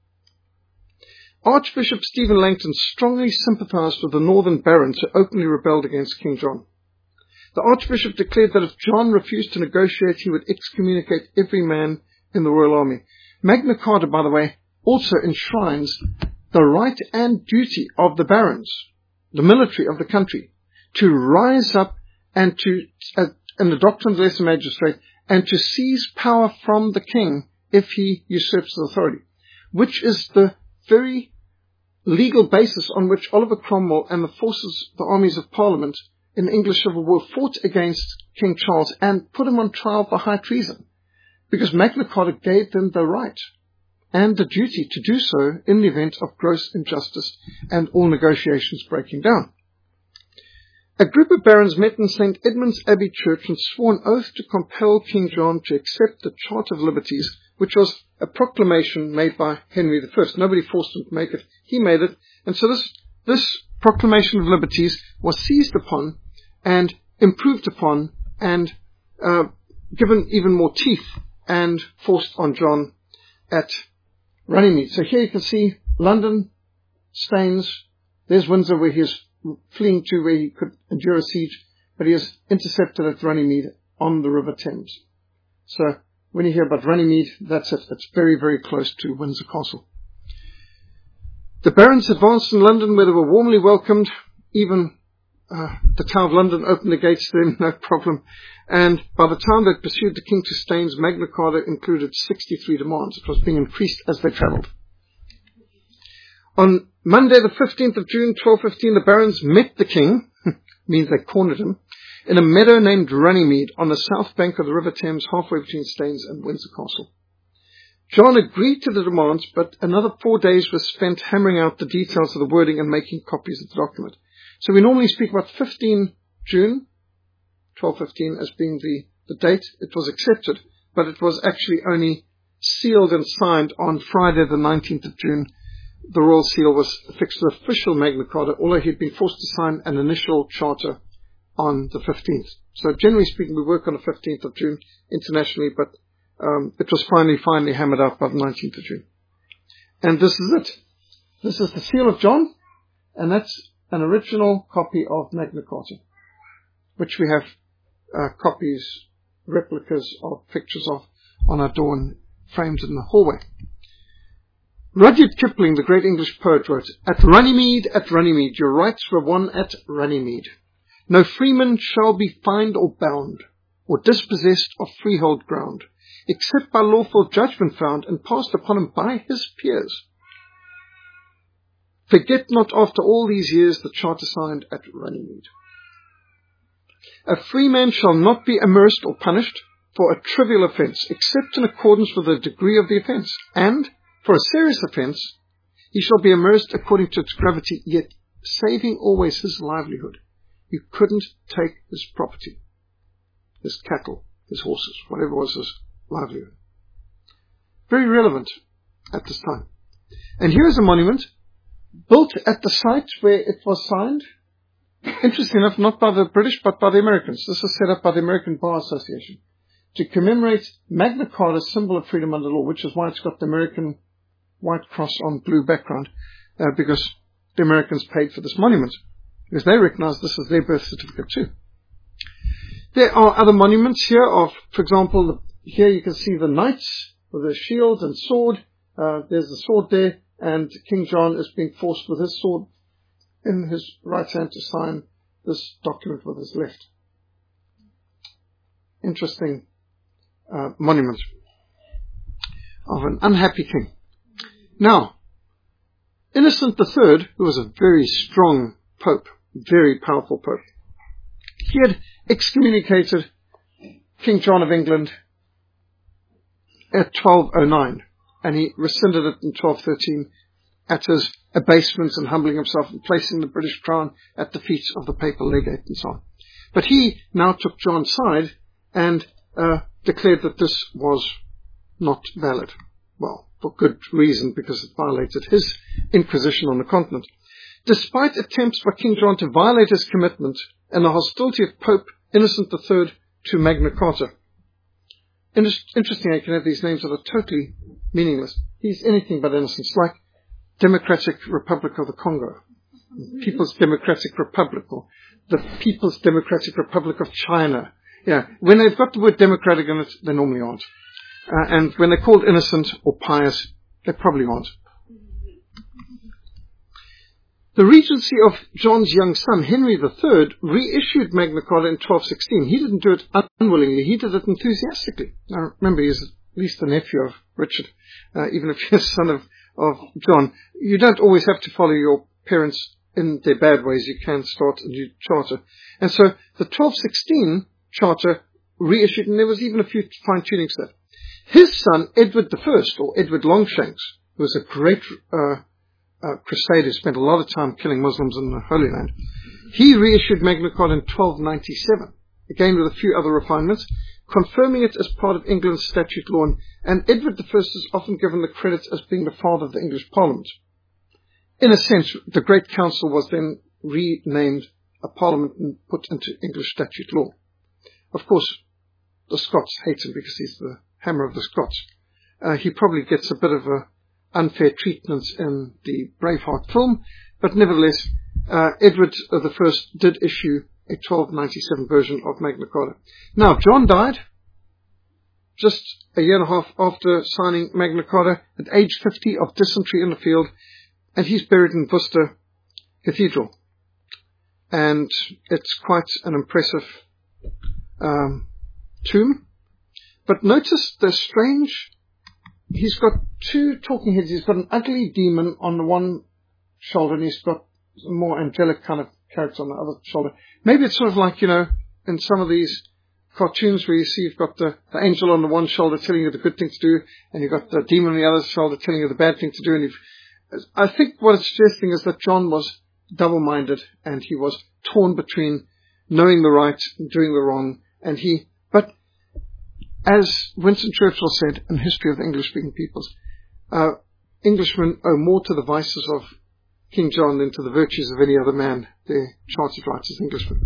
Archbishop Stephen Langton strongly sympathized with the northern barons who openly rebelled against King John. The Archbishop declared that if John refused to negotiate, he would excommunicate every man in the royal army. Magna Carta, by the way, also enshrines the right and duty of the barons, the military of the country, to rise up and to, uh, in the doctrine of the lesser magistrate, and to seize power from the king if he usurps his authority, which is the very legal basis on which Oliver Cromwell and the forces, the armies of Parliament in the English Civil War fought against King Charles and put him on trial for high treason, because Magna Carta gave them the right and the duty to do so in the event of gross injustice and all negotiations breaking down. A group of barons met in Saint Edmund's Abbey Church and swore an oath to compel King John to accept the Charter of Liberties, which was a proclamation made by Henry the First. Nobody forced him to make it. He made it. And so this, this proclamation of liberties was seized upon and improved upon and uh, given even more teeth and forced on John at Runnymede. So here you can see London, Staines. There's Windsor, where he is fleeing to, where he could endure a siege, but he is intercepted at Runnymede on the River Thames. So when you hear about Runnymede, that's it. It's very, very close to Windsor Castle. The barons advanced in London, where they were warmly welcomed. Even uh, the Tower of London opened the gates to them, no problem. And by the time they pursued the king to Staines, Magna Carta included sixty-three demands. It was being increased as they travelled. On Monday, the fifteenth of June, twelve fifteen, the barons met the king, means they cornered him, in a meadow named Runnymede on the south bank of the River Thames, halfway between Staines and Windsor Castle. John agreed to the demands, but another four days was spent hammering out the details of the wording and making copies of the document. So we normally speak about fifteenth June, twelve fifteen, as being the, the date it was accepted, but it was actually only sealed and signed on Friday, the nineteenth of June. The royal seal was affixed to the official Magna Carta, although he had been forced to sign an initial charter on the fifteenth. So generally speaking, we work on the fifteenth of June internationally, but um, it was finally, finally hammered out by the nineteenth of June. And this is it. This is the seal of John, and that's an original copy of Magna Carta, which we have uh, copies, replicas of pictures of on our door and framed in the hallway. Rudyard Kipling, the great English poet, wrote, "At Runnymede, at Runnymede, your rights were won at Runnymede. No freeman shall be fined or bound, or dispossessed of freehold ground, except by lawful judgment found and passed upon him by his peers. Forget not after all these years the charter signed at Runnymede. A free man shall not be amerced or punished for a trivial offence, except in accordance with the degree of the offence, and for a serious offence, he shall be amerced according to its gravity, yet saving always his livelihood. You couldn't take his property, his cattle, his horses, whatever was his livelihood." Very relevant at this time. And here is a monument built at the site where it was signed. Interesting enough, not by the British, but by the Americans. This was set up by the American Bar Association to commemorate Magna Carta's symbol of freedom under law, which is why it's got the American white cross on blue background, uh, because the Americans paid for this monument, because they recognize this as their birth certificate too. There are other monuments here of, for example, the, here you can see the knights with their shields and sword. Uh, there's the sword there, and King John is being forced with his sword in his right hand to sign this document with his left. Interesting uh, monument of an unhappy king. Now, Innocent the Third, who was a very strong pope, very powerful pope, he had excommunicated King John of England at twelve oh nine, and he rescinded it in twelve thirteen at his abasement and humbling himself and placing the British crown at the feet of the papal legate and so on. But he now took John's side and uh, declared that this was not valid. Well, for good reason, because it violated his inquisition on the continent. Despite attempts by King John to violate his commitment and the hostility of Pope Innocent the Third to Magna Carta. Interesting, I can have these names that are totally meaningless. He's anything but innocent. It's like Democratic Republic of the Congo, People's Democratic Republic, or the People's Democratic Republic of China. Yeah, when they've got the word democratic in it, they normally aren't. Uh, and when they're called innocent or pious, they probably aren't. The regency of John's young son, Henry the Third, reissued Magna Carta in twelve sixteen. He didn't do it unwillingly. He did it enthusiastically. Now, remember, he's at least the nephew of Richard, uh, even if you're son of, of John. You don't always have to follow your parents in their bad ways. You can start a new charter. And so the twelve sixteen charter reissued, and there was even a few fine-tunings there. His son, Edward the First, or Edward Longshanks, who was a great uh, uh, crusader who spent a lot of time killing Muslims in the Holy Land, he reissued Magna Carta in twelve ninety-seven, again with a few other refinements, confirming it as part of England's statute law, and Edward the First is often given the credit as being the father of the English Parliament. In a sense, the Great Council was then renamed a Parliament and put into English statute law. Of course, the Scots hate him because he's the hammer of the Scots. Uh, he probably gets a bit of a unfair treatment in the Braveheart film, but nevertheless, uh, Edward the First did issue a twelve ninety-seven version of Magna Carta. Now, John died just a year and a half after signing Magna Carta at age fifty of dysentery in the field, and he's buried in Worcester Cathedral. And it's quite an impressive um, tomb. But notice the strange, he's got two talking heads. He's got an ugly demon on the one shoulder, and he's got a more angelic kind of character on the other shoulder. Maybe it's sort of like, you know, in some of these cartoons where you see you've got the, the angel on the one shoulder telling you the good thing to do, and you've got the demon on the other shoulder telling you the bad thing to do. And you've, I think what it's suggesting is that John was double-minded, and he was torn between knowing the right and doing the wrong. And he, but as Winston Churchill said in History of the English-Speaking Peoples, uh, Englishmen owe more to the vices of King John than to the virtues of any other man, their chartered rights as Englishmen.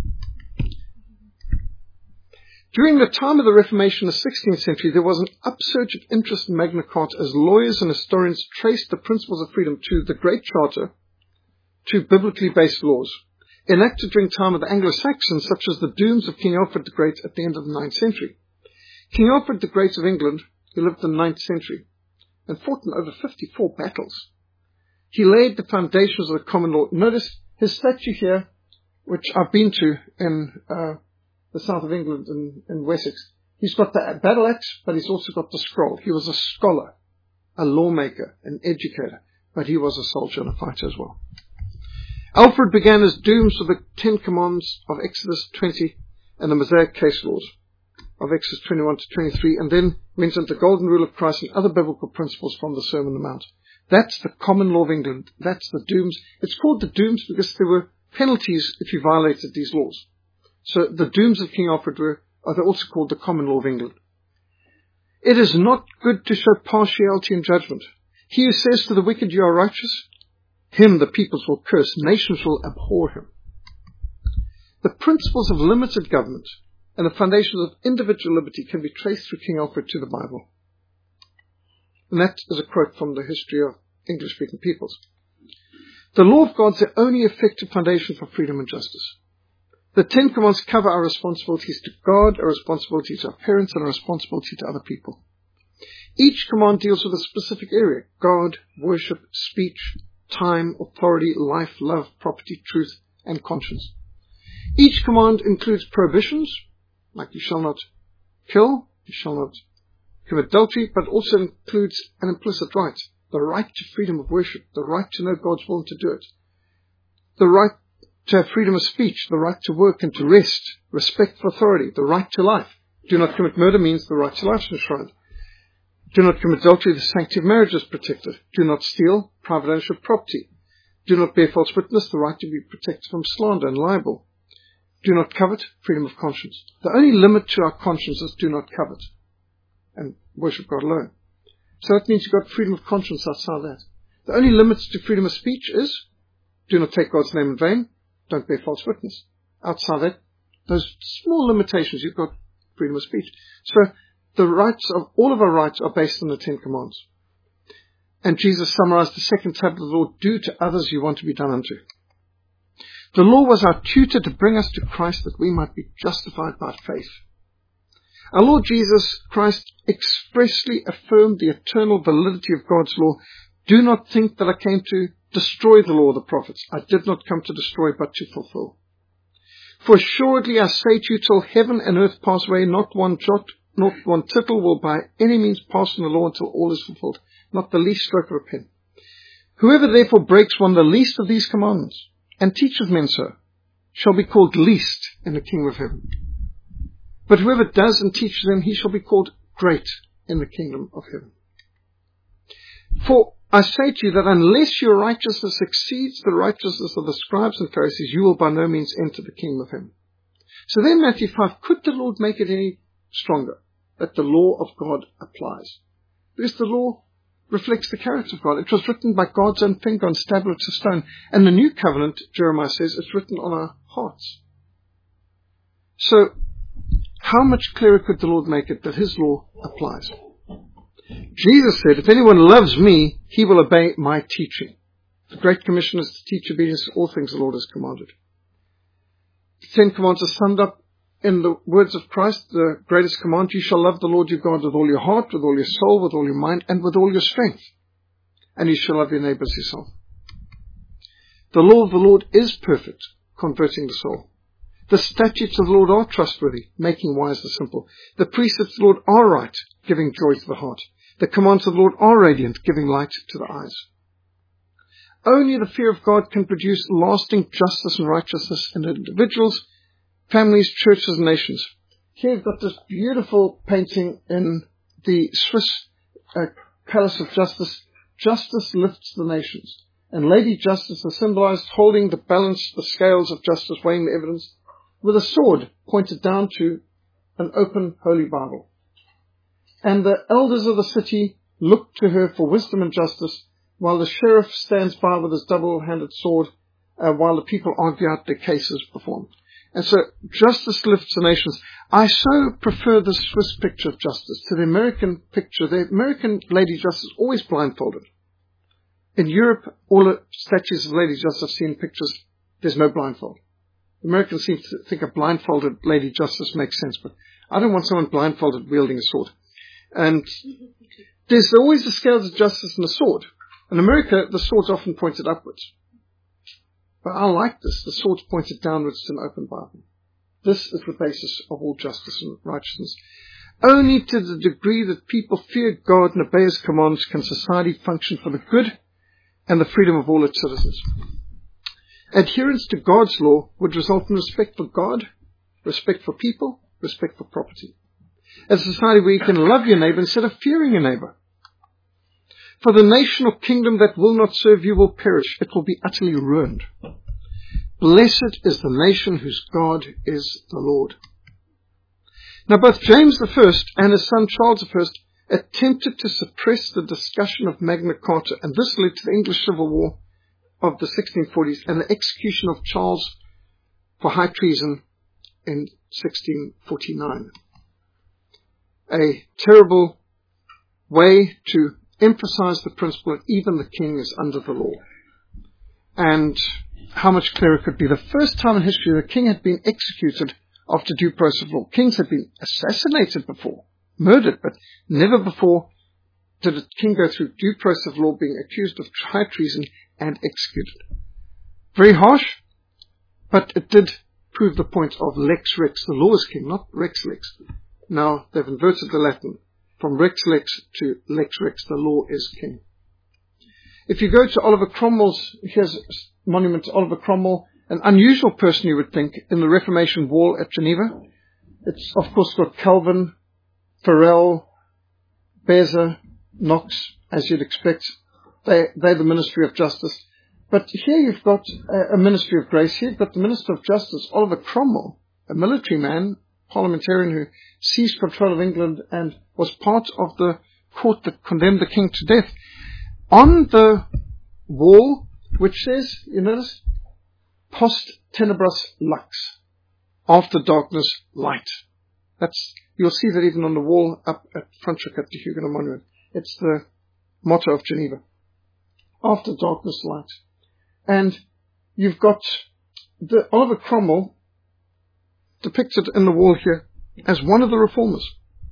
During the time of the Reformation in the sixteenth century, there was an upsurge of interest in Magna Carta as lawyers and historians traced the principles of freedom to the Great Charter, to biblically based laws, enacted during the time of the Anglo-Saxons, such as the dooms of King Alfred the Great at the end of the ninth century. King Alfred the Great of England, who lived in the ninth century and fought in over fifty-four battles, he laid the foundations of the common law. Notice his statue here, which I've been to in uh, the south of England, in, in Wessex. He's got the battle axe, but he's also got the scroll. He was a scholar, a lawmaker, an educator, but he was a soldier and a fighter as well. Alfred began his dooms with the Ten Commandments of Exodus twenty and the Mosaic case laws of Exodus twenty-one to twenty-three, and then went into the golden rule of Christ and other biblical principles from the Sermon on the Mount. That's the common law of England. That's the dooms. It's called the dooms because there were penalties if you violated these laws. So the dooms of King Alfred were are also called the common law of England. It is not good to show partiality in judgment. He who says to the wicked, you are righteous, him the peoples will curse, nations will abhor him. The principles of limited government and the foundations of individual liberty can be traced through King Alfred to the Bible. And that is a quote from the History of English-Speaking Peoples. The law of God is the only effective foundation for freedom and justice. The Ten Commandments cover our responsibilities to God, our responsibility to our parents, and our responsibility to other people. Each command deals with a specific area: God, worship, speech, time, authority, life, love, property, truth, and conscience. Each command includes prohibitions, like you shall not kill, you shall not commit adultery, but also includes an implicit right: the right to freedom of worship, the right to know God's will and to do it, the right to have freedom of speech, the right to work and to rest, respect for authority, the right to life. Do not commit murder means the right to life is enshrined. Do not commit adultery, the sanctity of marriage is protected. Do not steal, private ownership of property. Do not bear false witness, the right to be protected from slander and libel. Do not covet, freedom of conscience. The only limit to our conscience is do not covet and worship God alone. So that means you've got freedom of conscience outside that. The only limits to freedom of speech is do not take God's name in vain, don't bear false witness. Outside that, those small limitations, you've got freedom of speech. So the rights of, all of our rights are based on the Ten Commandments. And Jesus summarized the second tablet of the law, do to others you want to be done unto. The law was our tutor to bring us to Christ that we might be justified by faith. Our Lord Jesus Christ expressly affirmed the eternal validity of God's law. Do not think that I came to destroy the law of the prophets. I did not come to destroy, but to fulfill. For assuredly I say to you, till heaven and earth pass away, not one jot, not one tittle will by any means pass from the law until all is fulfilled, not the least stroke of a pen. Whoever therefore breaks one of the least of these commandments, and teaches men so, shall be called least in the kingdom of heaven. But whoever does and teaches them, he shall be called great in the kingdom of heaven. For I say to you that unless your righteousness exceeds the righteousness of the scribes and Pharisees, you will by no means enter the kingdom of heaven. So then Matthew five, could the Lord make it any stronger that the law of God applies? Because the law reflects the character of God. It was written by God's own finger on tablets of stone. And the new covenant, Jeremiah says, it's written on our hearts. So, how much clearer could the Lord make it that his law applies? Jesus said, if anyone loves me, he will obey my teaching. The Great Commission is to teach obedience to all things the Lord has commanded. The Ten Commandments are summed up in the words of Christ, the greatest command, you shall love the Lord your God with all your heart, with all your soul, with all your mind, and with all your strength. And you shall love your neighbor as yourself. The law of the Lord is perfect, converting the soul. The statutes of the Lord are trustworthy, making wise the simple. The precepts of the Lord are right, giving joy to the heart. The commands of the Lord are radiant, giving light to the eyes. Only the fear of God can produce lasting justice and righteousness in individuals, families, churches, and nations. Here we've got this beautiful painting in the Swiss uh, Palace of Justice. Justice lifts the nations. And Lady Justice is symbolized holding the balance, the scales of justice, weighing the evidence, with a sword pointed down to an open Holy Bible. And the elders of the city look to her for wisdom and justice, while the sheriff stands by with his double-handed sword, uh, while the people argue out their cases performed. And so justice lifts the nations. I so prefer the Swiss picture of justice to the American picture. The American Lady Justice is always blindfolded. In Europe, all the statues of Lady Justice I've seen pictures, there's no blindfold. The Americans seem to think a blindfolded Lady Justice makes sense, but I don't want someone blindfolded wielding a sword. And there's always the scales of justice and the sword. In America, the sword's often pointed upwards. But I like this. The sword's pointed downwards to an open Bible. This is the basis of all justice and righteousness. Only to the degree that people fear God and obey his commands can society function for the good and the freedom of all its citizens. Adherence to God's law would result in respect for God, respect for people, respect for property. A society where you can love your neighbor instead of fearing your neighbor. For the nation or kingdom that will not serve you will perish. It will be utterly ruined. Blessed is the nation whose God is the Lord. Now both James the First and his son Charles the First attempted to suppress the discussion of Magna Carta, and this led to the English Civil War of the sixteen forties and the execution of Charles for high treason in sixteen forty-nine. A terrible way to emphasize the principle that even the king is under the law. And how much clearer it could be. The first time in history the king had been executed after due process of law. Kings had been assassinated before, murdered, but never before did a king go through due process of law, being accused of high treason and executed. Very harsh, but it did prove the point of lex rex. The law is king, not rex lex. Now they've inverted the Latin. From rex lex to lex rex, the law is king. If you go to Oliver Cromwell's, here's a monument to Oliver Cromwell, an unusual person you would think, in the Reformation Wall at Geneva. It's of course got Calvin, Farel, Beza, Knox, as you'd expect. They, they're the Ministry of Justice. But here you've got a, a Ministry of Grace. Here you've got the Minister of Justice, Oliver Cromwell, a military man, parliamentarian who seized control of England and was part of the court that condemned the king to death. On the wall, which says, you notice, post tenebras lux, after darkness, light. That's, you'll see that even on the wall up at Franschhoek at the Huguenot Monument. It's the motto of Geneva. After darkness, light. And you've got the Oliver Cromwell depicted in the wall here as one of the reformers.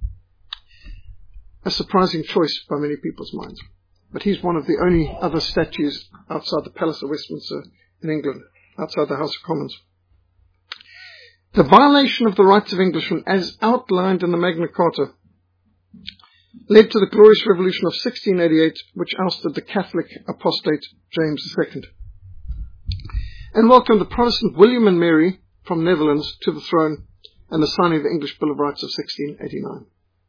A surprising choice by many people's minds. But he's one of the only other statues outside the Palace of Westminster in England, outside the House of Commons. The violation of the rights of Englishmen, as outlined in the Magna Carta, led to the Glorious Revolution of sixteen eighty-eight, which ousted the Catholic apostate James the Second, and welcomed the Protestant William and Mary from Netherlands to the throne, and the signing of the English Bill of Rights of sixteen eighty-nine.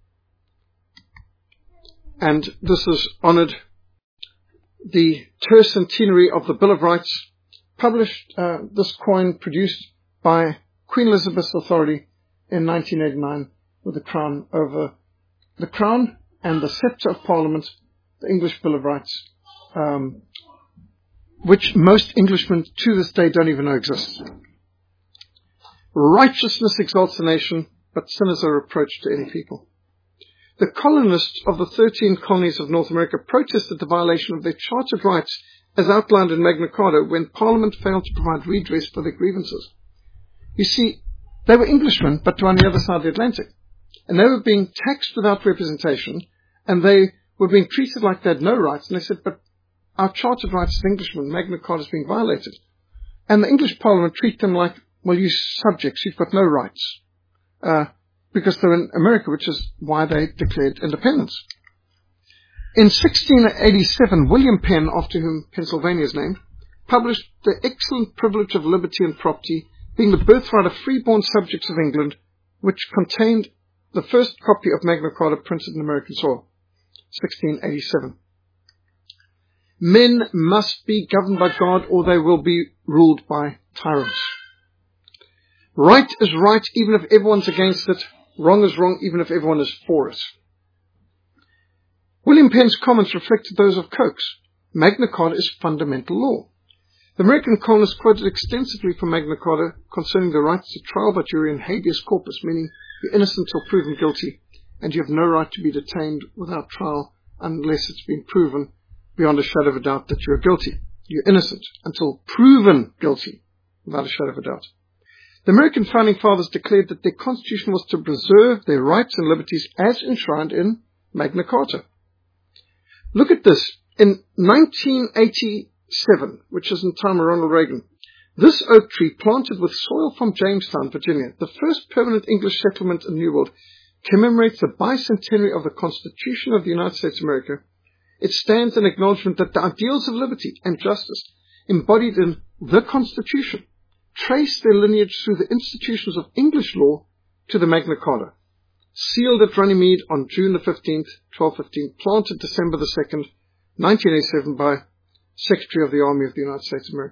And this has honoured the tercentenary of the Bill of Rights, published, uh, this coin produced by Queen Elizabeth's authority in nineteen eighty-nine, with the crown over the crown and the sceptre of Parliament, the English Bill of Rights, um, which most Englishmen to this day don't even know exists. Righteousness exalts a nation, but sin is a reproach to any people. The colonists of the thirteen colonies of North America protested the violation of their chartered rights as outlined in Magna Carta when Parliament failed to provide redress for their grievances. You see, they were Englishmen, but on the other side of the Atlantic. And they were being taxed without representation, and they were being treated like they had no rights. And they said, but our chartered rights as Englishmen, Magna Carta is being violated. And the English Parliament treat them like, well, you subjects, you've got no rights. Uh, because they're in America, which is why they declared independence. In sixteen eighty-seven, William Penn, after whom Pennsylvania is named, published The Excellent Privilege of Liberty and Property, being the birthright of freeborn subjects of England, which contained the first copy of Magna Carta printed in American soil, sixteen eighty-seven. Men must be governed by God, or they will be ruled by tyrants. Right is right, even if everyone's against it. Wrong is wrong, even if everyone is for it. William Penn's comments reflected those of Coke's. Magna Carta is fundamental law. The American colonists quoted extensively from Magna Carta concerning the rights to trial by jury and habeas corpus, meaning you're innocent till proven guilty, and you have no right to be detained without trial unless it's been proven beyond a shadow of a doubt that you're guilty. You're innocent until proven guilty, without a shadow of a doubt. The American founding fathers declared that their constitution was to preserve their rights and liberties as enshrined in Magna Carta. Look at this. In nineteen eighty-seven, which is in time of Ronald Reagan, this oak tree, planted with soil from Jamestown, Virginia, the first permanent English settlement in the New World, commemorates the bicentenary of the Constitution of the United States of America. It stands in acknowledgement that the ideals of liberty and justice embodied in the Constitution trace their lineage through the institutions of English law to the Magna Carta, sealed at Runnymede on June the fifteenth, twelve fifteen, planted December the second, nineteen eighty-seven by Secretary of the Army of the United States of America.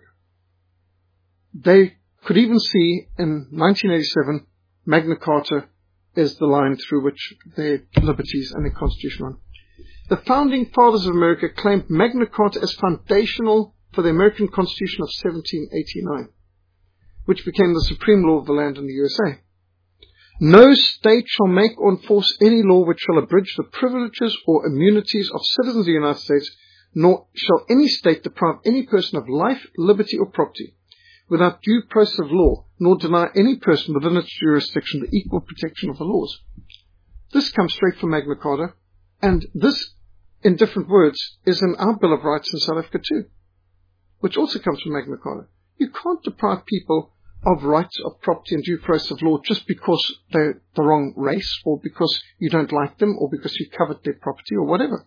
They could even see in nineteen eighty-seven, Magna Carta is the line through which their liberties and their constitution run. The founding fathers of America claimed Magna Carta as foundational for the American Constitution of seventeen eighty-nine, which became the supreme law of the land in the U S A. No state shall make or enforce any law which shall abridge the privileges or immunities of citizens of the United States, nor shall any state deprive any person of life, liberty, or property without due process of law, nor deny any person within its jurisdiction the equal protection of the laws. This comes straight from Magna Carta, and this, in different words, is in our Bill of Rights in South Africa too, which also comes from Magna Carta. You can't deprive people of rights of property and due process of law just because they're the wrong race, or because you don't like them, or because you covet their property, or whatever.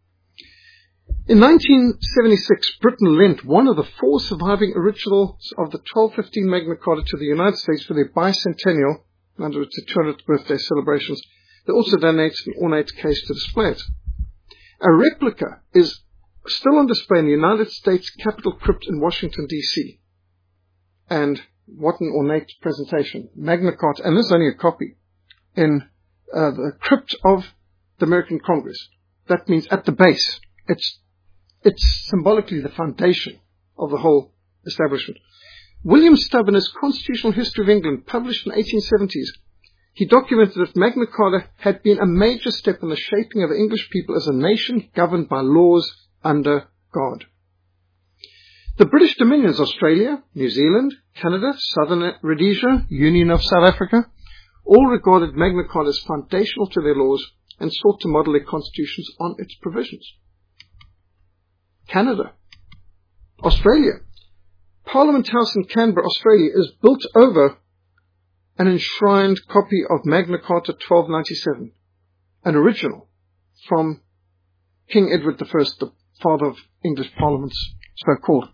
In nineteen seventy-six, Britain lent one of the four surviving originals of the twelve fifteen Magna Carta to the United States for their bicentennial, in other words, the two hundredth birthday celebrations. They also donated an ornate case to display it. A replica is still on display in the United States Capitol Crypt in Washington, D C And what an ornate presentation. Magna Carta, and this is only a copy, in uh, the crypt of the American Congress. That means at the base. It's, it's symbolically the foundation of the whole establishment. William Stubb, in his Constitutional History of England, published in the eighteen seventies, he documented that Magna Carta had been a major step in the shaping of the English people as a nation governed by laws under God. The British Dominions, Australia, New Zealand, Canada, Southern Rhodesia, Union of South Africa, all regarded Magna Carta as foundational to their laws and sought to model their constitutions on its provisions. Canada, Australia. Parliament House in Canberra, Australia, is built over an enshrined copy of Magna Carta twelve ninety-seven, an original from King Edward the First, the father of English parliaments, so-called.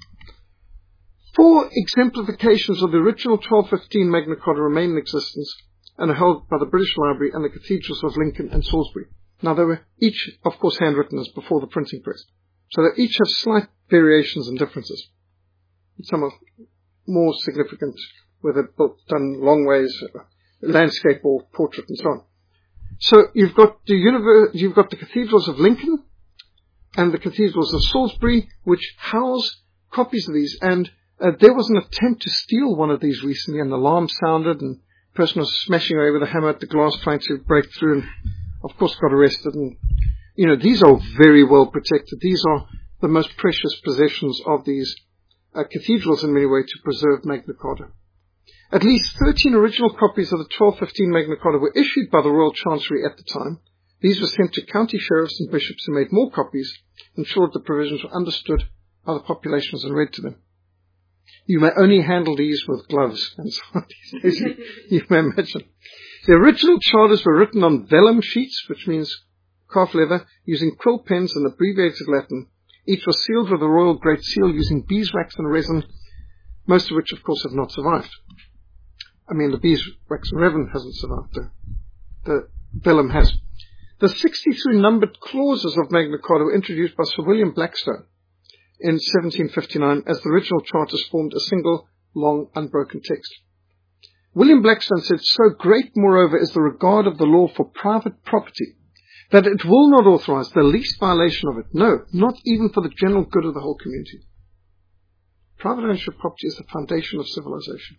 Four exemplifications of the original twelve fifteen Magna Carta remain in existence and are held by the British Library and the cathedrals of Lincoln and Salisbury. Now, they were each, of course, handwritten as before the printing press, so they each have slight variations and differences. Some are more significant, where they're built, done long ways, uh, landscape or portrait and so on. So you've got the univer- you've got the cathedrals of Lincoln and the cathedrals of Salisbury, which house copies of these. And uh, there was an attempt to steal one of these recently, and the alarm sounded, and the person was smashing away with a hammer at the glass, trying to break through, and of course got arrested. And you know, these are very well protected. These are the most precious possessions of these uh, cathedrals in many ways to preserve Magna Carta. At least thirteen original copies of the twelve fifteen Magna Carta were issued by the Royal Chancery at the time. These were sent to county sheriffs and bishops who made more copies, ensured the provisions were understood by the populations and read to them. You may only handle these with gloves, and so on these days, you, you may imagine. The original charters were written on vellum sheets, which means calf leather, using quill pens and abbreviated Latin. Each was sealed with the royal great seal using beeswax and resin, most of which, of course, have not survived. I mean, the beeswax and resin hasn't survived. The, the vellum has. The sixty-three numbered clauses of Magna Carta were introduced by Sir William Blackstone in seventeen fifty-nine, as the original charters formed a single, long, unbroken text. William Blackstone said, "So great, moreover, is the regard of the law for private property, that it will not authorize the least violation of it, no, not even for the general good of the whole community." Private ownership of property is the foundation of civilization.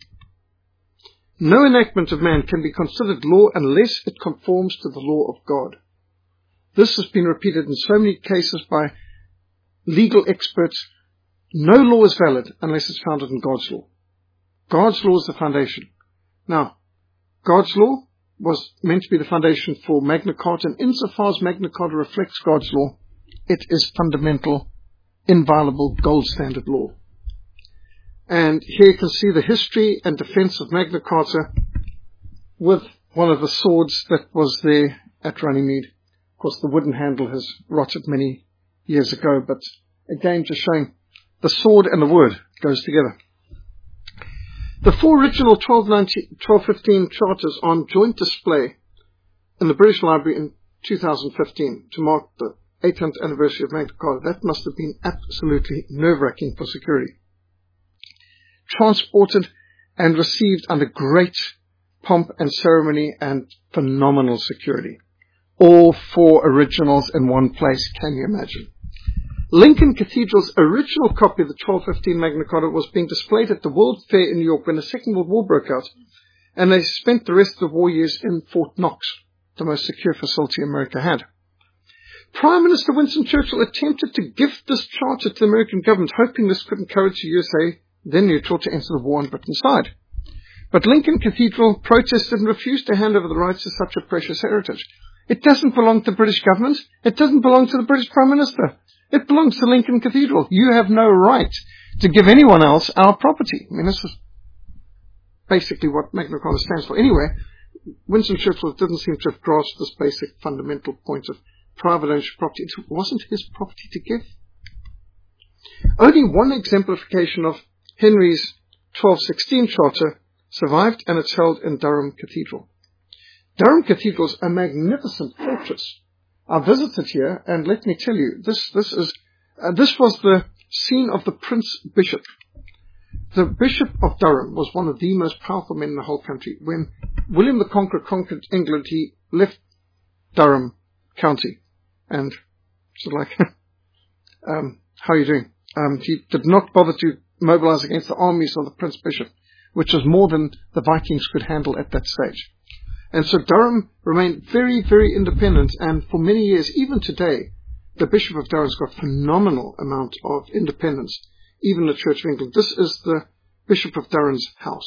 No enactment of man can be considered law unless it conforms to the law of God. This has been repeated in so many cases by legal experts. No law is valid unless it's founded in God's law. God's law is the foundation. Now, God's law was meant to be the foundation for Magna Carta, and insofar as Magna Carta reflects God's law, it is fundamental, inviolable, gold standard law. And here you can see the history and defense of Magna Carta with one of the swords that was there at Runnymede. Of course, the wooden handle has rotted many years ago, but again, just showing the sword and the word goes together. The four original twelve fifteen charters are on joint display in the British Library in two thousand fifteen to mark the eight hundredth anniversary of Magna Carta. That must have been absolutely nerve-wracking for security. Transported and received under great pomp and ceremony and phenomenal security. All four originals in one place, can you imagine? Lincoln Cathedral's original copy of the twelve fifteen Magna Carta was being displayed at the World Fair in New York when the Second World War broke out, and they spent the rest of the war years in Fort Knox, the most secure facility America had. Prime Minister Winston Churchill attempted to gift this charter to the American government, hoping this could encourage the U S A, then neutral, to enter the war on Britain's side. But Lincoln Cathedral protested and refused to hand over the rights to such a precious heritage. It doesn't belong to the British government. It doesn't belong to the British Prime Minister. It belongs to Lincoln Cathedral. You have no right to give anyone else our property. I mean, this is basically what Magna Carta stands for. Anyway, Winston Churchill didn't seem to have grasped this basic fundamental point of private ownership property. It wasn't his property to give. Only one exemplification of Henry's twelve sixteen charter survived, and it's held in Durham Cathedral. Durham Cathedral is a magnificent fortress. I visited here, and let me tell you, this this is Uh, this was the scene of the Prince Bishop. The Bishop of Durham was one of the most powerful men in the whole country. When William the Conqueror conquered England, he left Durham County and sort of like, um, how are you doing? Um, he did not bother to mobilize against the armies of the Prince Bishop, which was more than the Vikings could handle at that stage. And so Durham remained very, very independent, and for many years, even today, the Bishop of Durham's got phenomenal amount of independence, even the Church of England. This is the Bishop of Durham's house.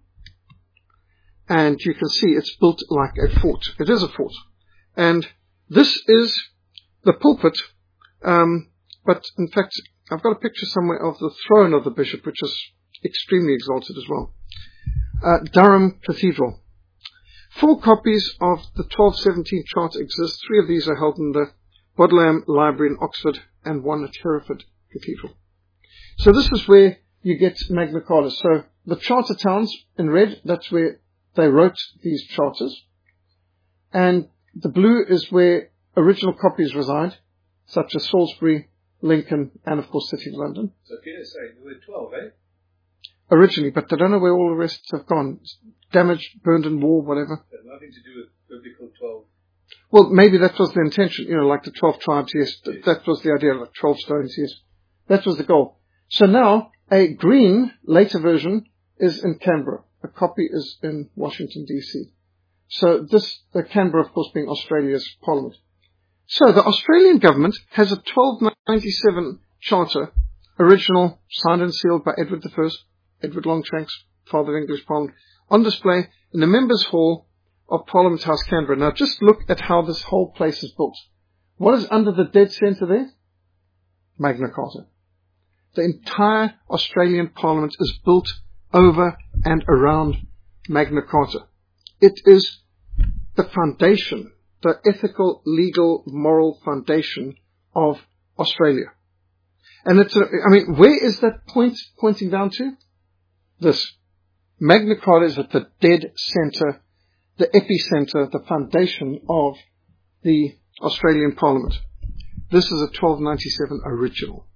And you can see it's built like a fort. It is a fort. And this is the pulpit, um, but in fact, I've got a picture somewhere of the throne of the bishop, which is extremely exalted as well. Uh, Durham Cathedral. Four copies of the twelve seventeen Charter exist. Three of these are held in the Bodleian Library in Oxford and one at Hereford Cathedral. So this is where you get Magna Carta. So the charter towns in red, that's where they wrote these charters. And the blue is where original copies reside, such as Salisbury, Lincoln, and of course City of London. So Peter saying there were twelve, eh? Originally, but they don't know where all the rest have gone. Damaged, burned in war, whatever. But nothing to do with biblical twelve. Well, maybe that was the intention, you know, like the twelve tribes, yes. yes. That was the idea, like twelve stones, yes. That was the goal. So now, a green, later version is in Canberra. A copy is in Washington, D C. So this, uh, Canberra, of course, being Australia's parliament. So the Australian government has a twelve ninety-seven charter, original, signed and sealed by Edward the First, Edward Longshanks, father of English Parliament, on display in the Members' Hall of Parliament House, Canberra. Now just look at how this whole place is built. What is under the dead centre there? Magna Carta. The entire Australian Parliament is built over and around Magna Carta. It is the foundation, the ethical, legal, moral foundation of Australia. And it's, a, I mean, where is that point pointing down to? This. Magna Carta is at the dead centre, the epicenter, the foundation of the Australian Parliament. This is a twelve ninety-seven original.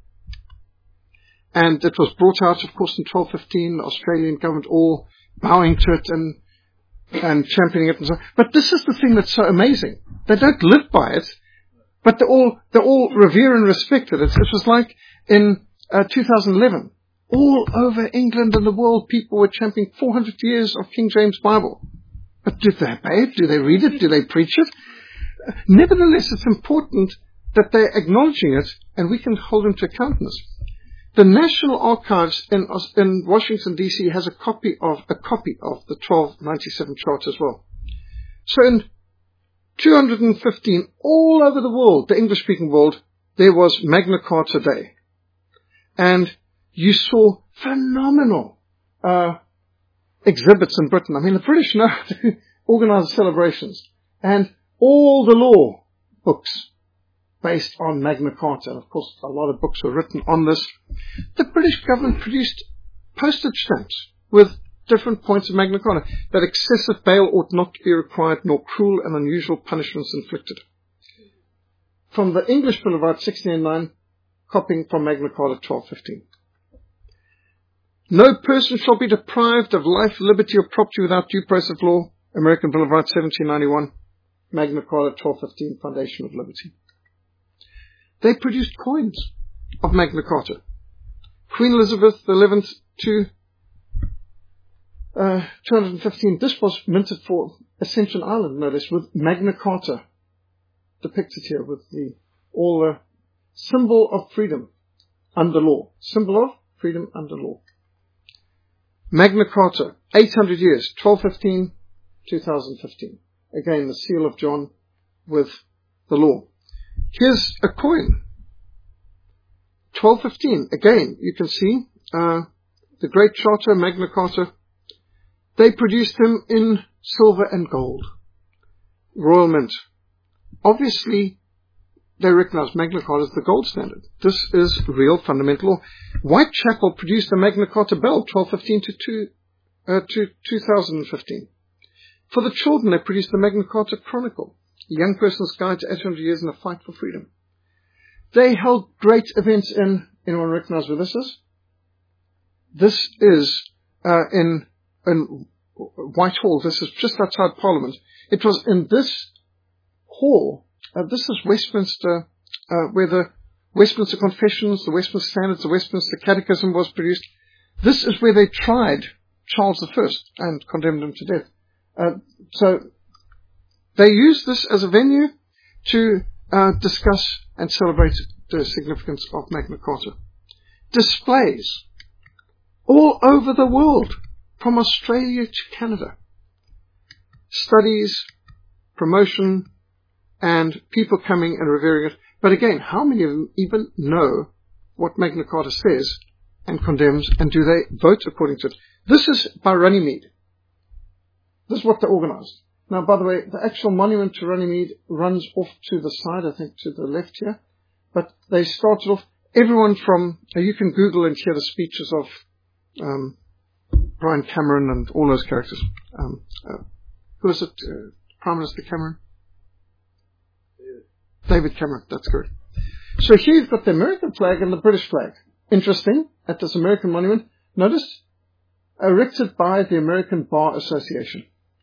And it was brought out, of course, in twelve fifteen, the Australian government all bowing to it and and championing it and so on. But this is the thing that's so amazing. They don't live by it, but they all they all revere and respect it. It, it was like in uh, two thousand eleven, all over England and the world, people were championing four hundred years of King James Bible. But do they obey it? Do they read it? Do they preach it? Uh, nevertheless, it's important that they're acknowledging it, and we can hold them to account in this. The National Archives in, in Washington, D C has a copy of a copy of the twelve ninety-seven Charter as well. So in two hundred fifteen, all over the world, the English-speaking world, there was Magna Carta Day. And you saw phenomenal uh, exhibits in Britain. I mean, the British know how to organize celebrations. And all the law books based on Magna Carta. Of course, a lot of books were written on this. The British government produced postage stamps with different points of Magna Carta, that excessive bail ought not to be required, nor cruel and unusual punishments inflicted. From the English Bill of Rights, sixteen oh nine, copying from Magna Carta, twelve fifteen. No person shall be deprived of life, liberty, or property without due process of law. American Bill of Rights, seventeen ninety-one. Magna Carta, twelve fifteen, Foundation of Liberty. They produced coins of Magna Carta. Queen Elizabeth the eleventh to uh, two hundred fifteen. This was minted for Ascension Island, notice, with Magna Carta depicted here with the all the symbol of freedom under law. Symbol of freedom under law. Magna Carta, eight hundred years, twelve fifteen, two thousand fifteen. Again, the seal of John with the law. Here's a coin. twelve fifteen. Again, you can see uh, the Great Charter, Magna Carta. They produced them in silver and gold. Royal Mint. Obviously, they recognize Magna Carta as the gold standard. This is real fundamental law. Whitechapel produced a Magna Carta Bell, twelve fifteen to, two, uh, to two thousand fifteen. For the children, they produced the Magna Carta Chronicle, a young person's guide to eight hundred years in a fight for freedom. They held great events in, anyone recognize where this is? This is uh, in, in Whitehall. This is just outside Parliament. It was in this hall, uh, this is Westminster, uh, where the Westminster Confessions, the Westminster Standards, the Westminster Catechism was produced. This is where they tried Charles the First and condemned him to death. Uh, so they used this as a venue to uh, discuss and celebrate the significance of Magna Carta. Displays all over the world, from Australia to Canada. Studies, promotion, and people coming and revering it. But again, how many of them even know what Magna Carta says and condemns, and do they vote according to it? This is by Runnymede. This is what they organized. Now, by the way, the actual monument to Runnymede runs off to the side, I think to the left here. But they started off, everyone from, uh, you can Google and hear the speeches of um, Brian Cameron and all those characters. Um, uh, who is it? Uh, Prime Minister Cameron? David Cameron, that's correct. So here you've got the American flag and the British flag. Interesting, at this American monument, notice, erected by the American Bar Association.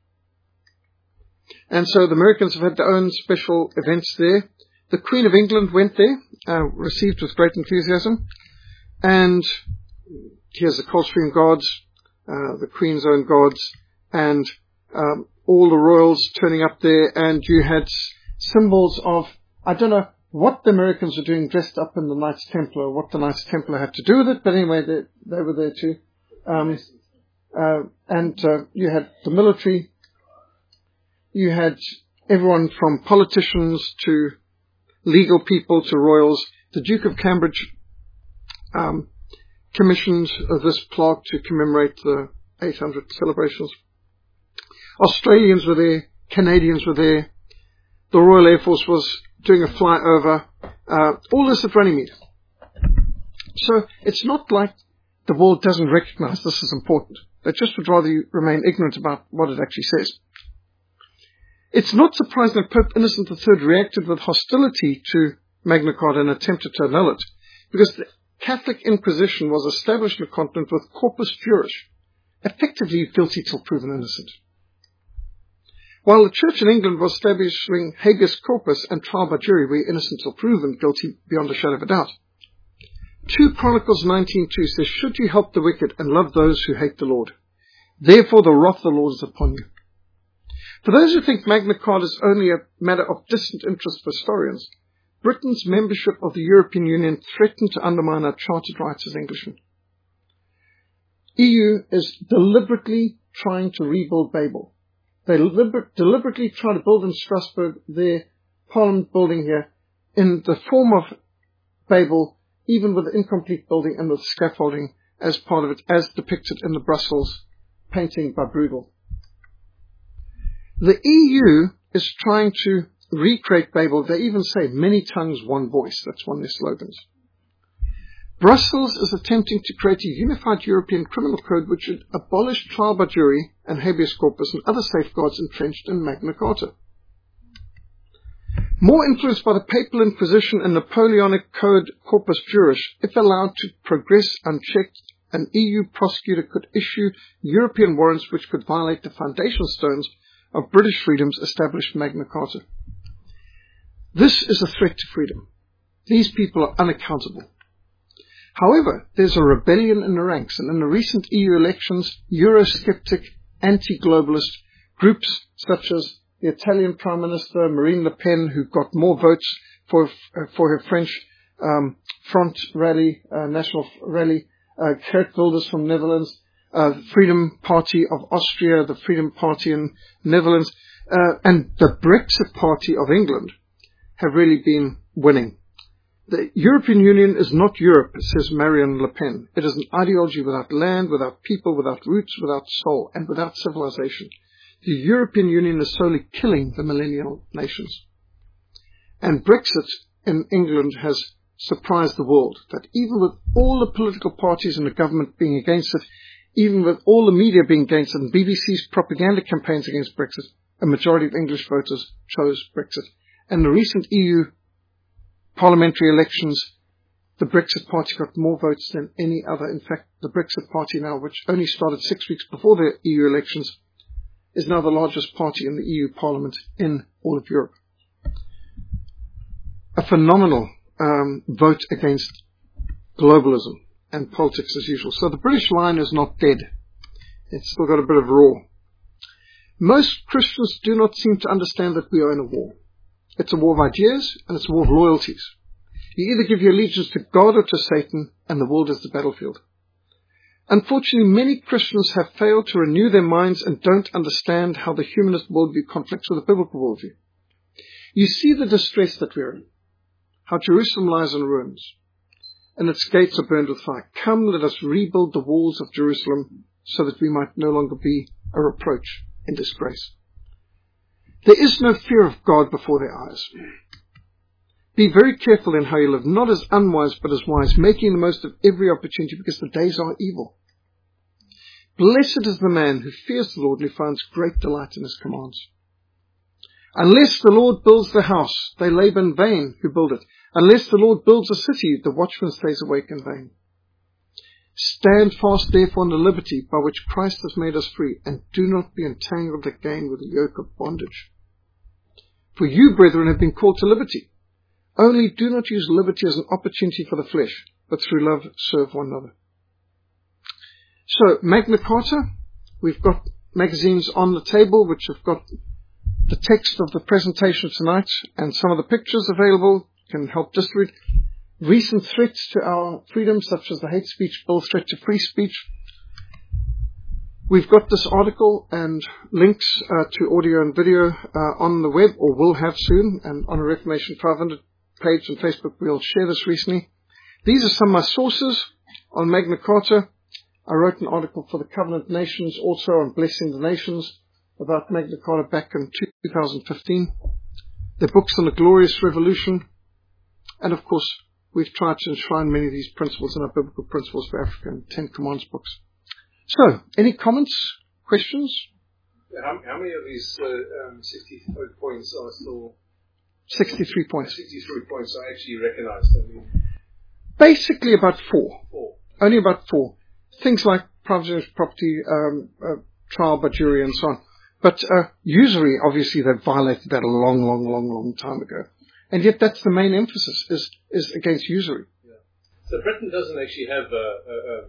And so the Americans have had their own special events there. The Queen of England went there, uh, received with great enthusiasm. And here's the Coldstream Guards, uh, the Queen's own guards, and um, all the royals turning up there. And you had symbols of, I don't know what the Americans were doing dressed up in the Knights Templar, what the Knights Templar had to do with it, but anyway, they, they were there too. Um, uh, and uh, you had the military, you had everyone from politicians to legal people to royals. The Duke of Cambridge um, commissioned uh, this plaque to commemorate the eight hundred celebrations. Australians were there, Canadians were there, the Royal Air Force was doing a flyover, uh, all this at Runnymede. So it's not like the world doesn't recognize this is important. They just would rather you remain ignorant about what it actually says. It's not surprising that Pope Innocent the Third reacted with hostility to Magna Carta and attempted to annul it, because the Catholic Inquisition was established in the continent with corpus juris, effectively guilty till proven innocent. While the Church in England was establishing habeas corpus and trial by jury where innocent till proven guilty beyond a shadow of a doubt. two Chronicles nineteen two says, "Should you help the wicked and love those who hate the Lord? Therefore the wrath of the Lord is upon you." For those who think Magna Carta is only a matter of distant interest for historians, Britain's membership of the European Union threatened to undermine our chartered rights as Englishmen. E U is deliberately trying to rebuild Babel. They deliber- deliberately try to build in Strasbourg their Parliament building here in the form of Babel, even with the incomplete building and with scaffolding as part of it, as depicted in the Brussels painting by Bruegel. The E U is trying to recreate Babel. They even say many tongues, one voice. That's one of their slogans. Brussels is attempting to create a unified European criminal code which would abolish trial by jury and habeas corpus and other safeguards entrenched in Magna Carta. More influenced by the Papal Inquisition and Napoleonic Code Corpus Juris, if allowed to progress unchecked, an E U prosecutor could issue European warrants which could violate the foundation stones of British freedoms established in Magna Carta. This is a threat to freedom. These people are unaccountable. However, there's a rebellion in the ranks, and in the recent E U elections, Eurosceptic, anti-globalist groups such as the Italian Prime Minister Marine Le Pen, who got more votes for uh, for her French um, Front rally, uh, national rally, uh, Geert Wilders from Netherlands, uh, Freedom Party of Austria, the Freedom Party in Netherlands, uh, and the Brexit Party of England have really been winning. The European Union is not Europe, says Marine Le Pen. It is an ideology without land, without people, without roots, without soul, and without civilization. The European Union is solely killing the millennial nations. And Brexit in England has surprised the world, that even with all the political parties in the government being against it, even with all the media being against it, and B B C's propaganda campaigns against Brexit, a majority of English voters chose Brexit. And the recent E U parliamentary elections, the Brexit Party got more votes than any other. In fact, the Brexit Party now, which only started six weeks before the E U elections, is now the largest party in the E U Parliament in all of Europe. A phenomenal um, vote against globalism and politics as usual. So the British line is not dead. It's still got a bit of roar. Most Christians do not seem to understand that we are in a war. It's a war of ideas and it's a war of loyalties. You either give your allegiance to God or to Satan, and the world is the battlefield. Unfortunately, many Christians have failed to renew their minds and don't understand how the humanist worldview conflicts with the biblical worldview. You see the distress that we're in, how Jerusalem lies in ruins, and its gates are burned with fire. Come, let us rebuild the walls of Jerusalem so that we might no longer be a reproach and disgrace. There is no fear of God before their eyes. Be very careful in how you live, not as unwise but as wise, making the most of every opportunity because the days are evil. Blessed is the man who fears the Lord and who finds great delight in his commands. Unless the Lord builds the house, they labor in vain who build it. Unless the Lord builds a city, the watchman stays awake in vain. Stand fast therefore on the liberty by which Christ has made us free, and do not be entangled again with the yoke of bondage. For you, brethren, have been called to liberty. Only do not use liberty as an opportunity for the flesh, but through love serve one another. So, Magna Carta, we've got magazines on the table which have got the text of the presentation tonight and some of the pictures available, can help distribute. Recent threats to our freedom, such as the hate speech bill, threat to free speech. We've got this article and links uh, to audio and video uh, on the web, or will have soon, and on a Reformation five hundred page on Facebook we'll share this recently. These are some of my sources on Magna Carta. I wrote an article for the Covenant Nations also on Blessing the Nations about Magna Carta back in two thousand fifteen. The books on the Glorious Revolution, and of course we've tried to enshrine many of these principles in our biblical principles for Africa and Ten Commandments books. So, any comments, questions? How, how many of these uh, um, sixty-three points are still... sixty-three points. sixty-three points are actually recognized. I mean, Basically about four. four. Only about four. Things like private property, um, uh, trial by jury and so on. But uh, usury, obviously, they violated that a long, long, long, long time ago. And yet that's the main emphasis, is, is against usury. Yeah. So Britain doesn't actually have a... a, a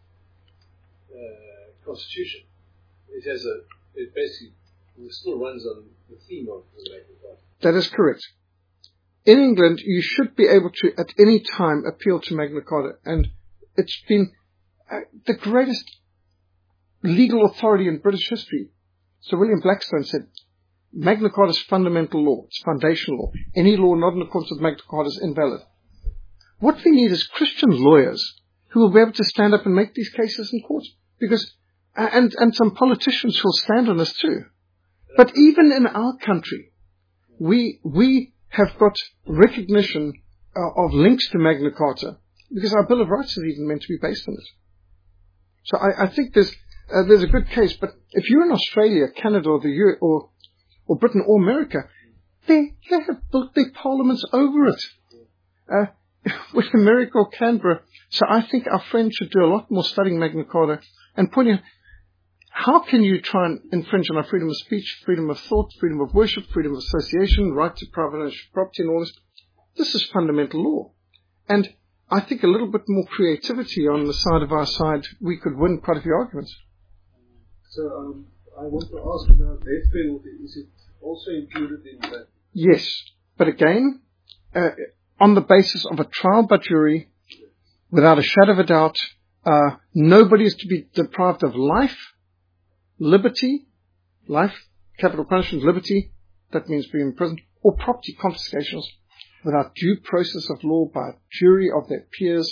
Uh, constitution. It has a, it basically it still runs on the theme of the Magna Carta. That is correct. In England, you should be able to, at any time, appeal to Magna Carta. And it's been uh, the greatest legal authority in British history. Sir William Blackstone said, Magna Carta is fundamental law. It's foundational law. Any law not in accordance with Magna Carta is invalid. What we need is Christian lawyers who will be able to stand up and make these cases in court. Because, and, and some politicians will stand on this too. But even in our country, we, we have got recognition uh, of links to Magna Carta, because our Bill of Rights is even meant to be based on it. So I, I think there's, uh, there's a good case, but if you're in Australia, Canada, or the U S, or, or Britain, or America, they, they have built their parliaments over it. Uh, with America or Canberra. So I think our friends should do a lot more studying Magna Carta and pointing out, how can you try and infringe on our freedom of speech, freedom of thought, freedom of worship, freedom of association, right to private property and all this? This is fundamental law. And I think a little bit more creativity on the side of our side, we could win quite a few arguments. So um, I want to ask about death penalty. Is it also included in that? Yes. But again, uh, on the basis of a trial by jury, without a shadow of a doubt, uh, nobody is to be deprived of life, liberty, life, capital punishment, liberty, that means being in prison, or property confiscations, without due process of law by a jury of their peers,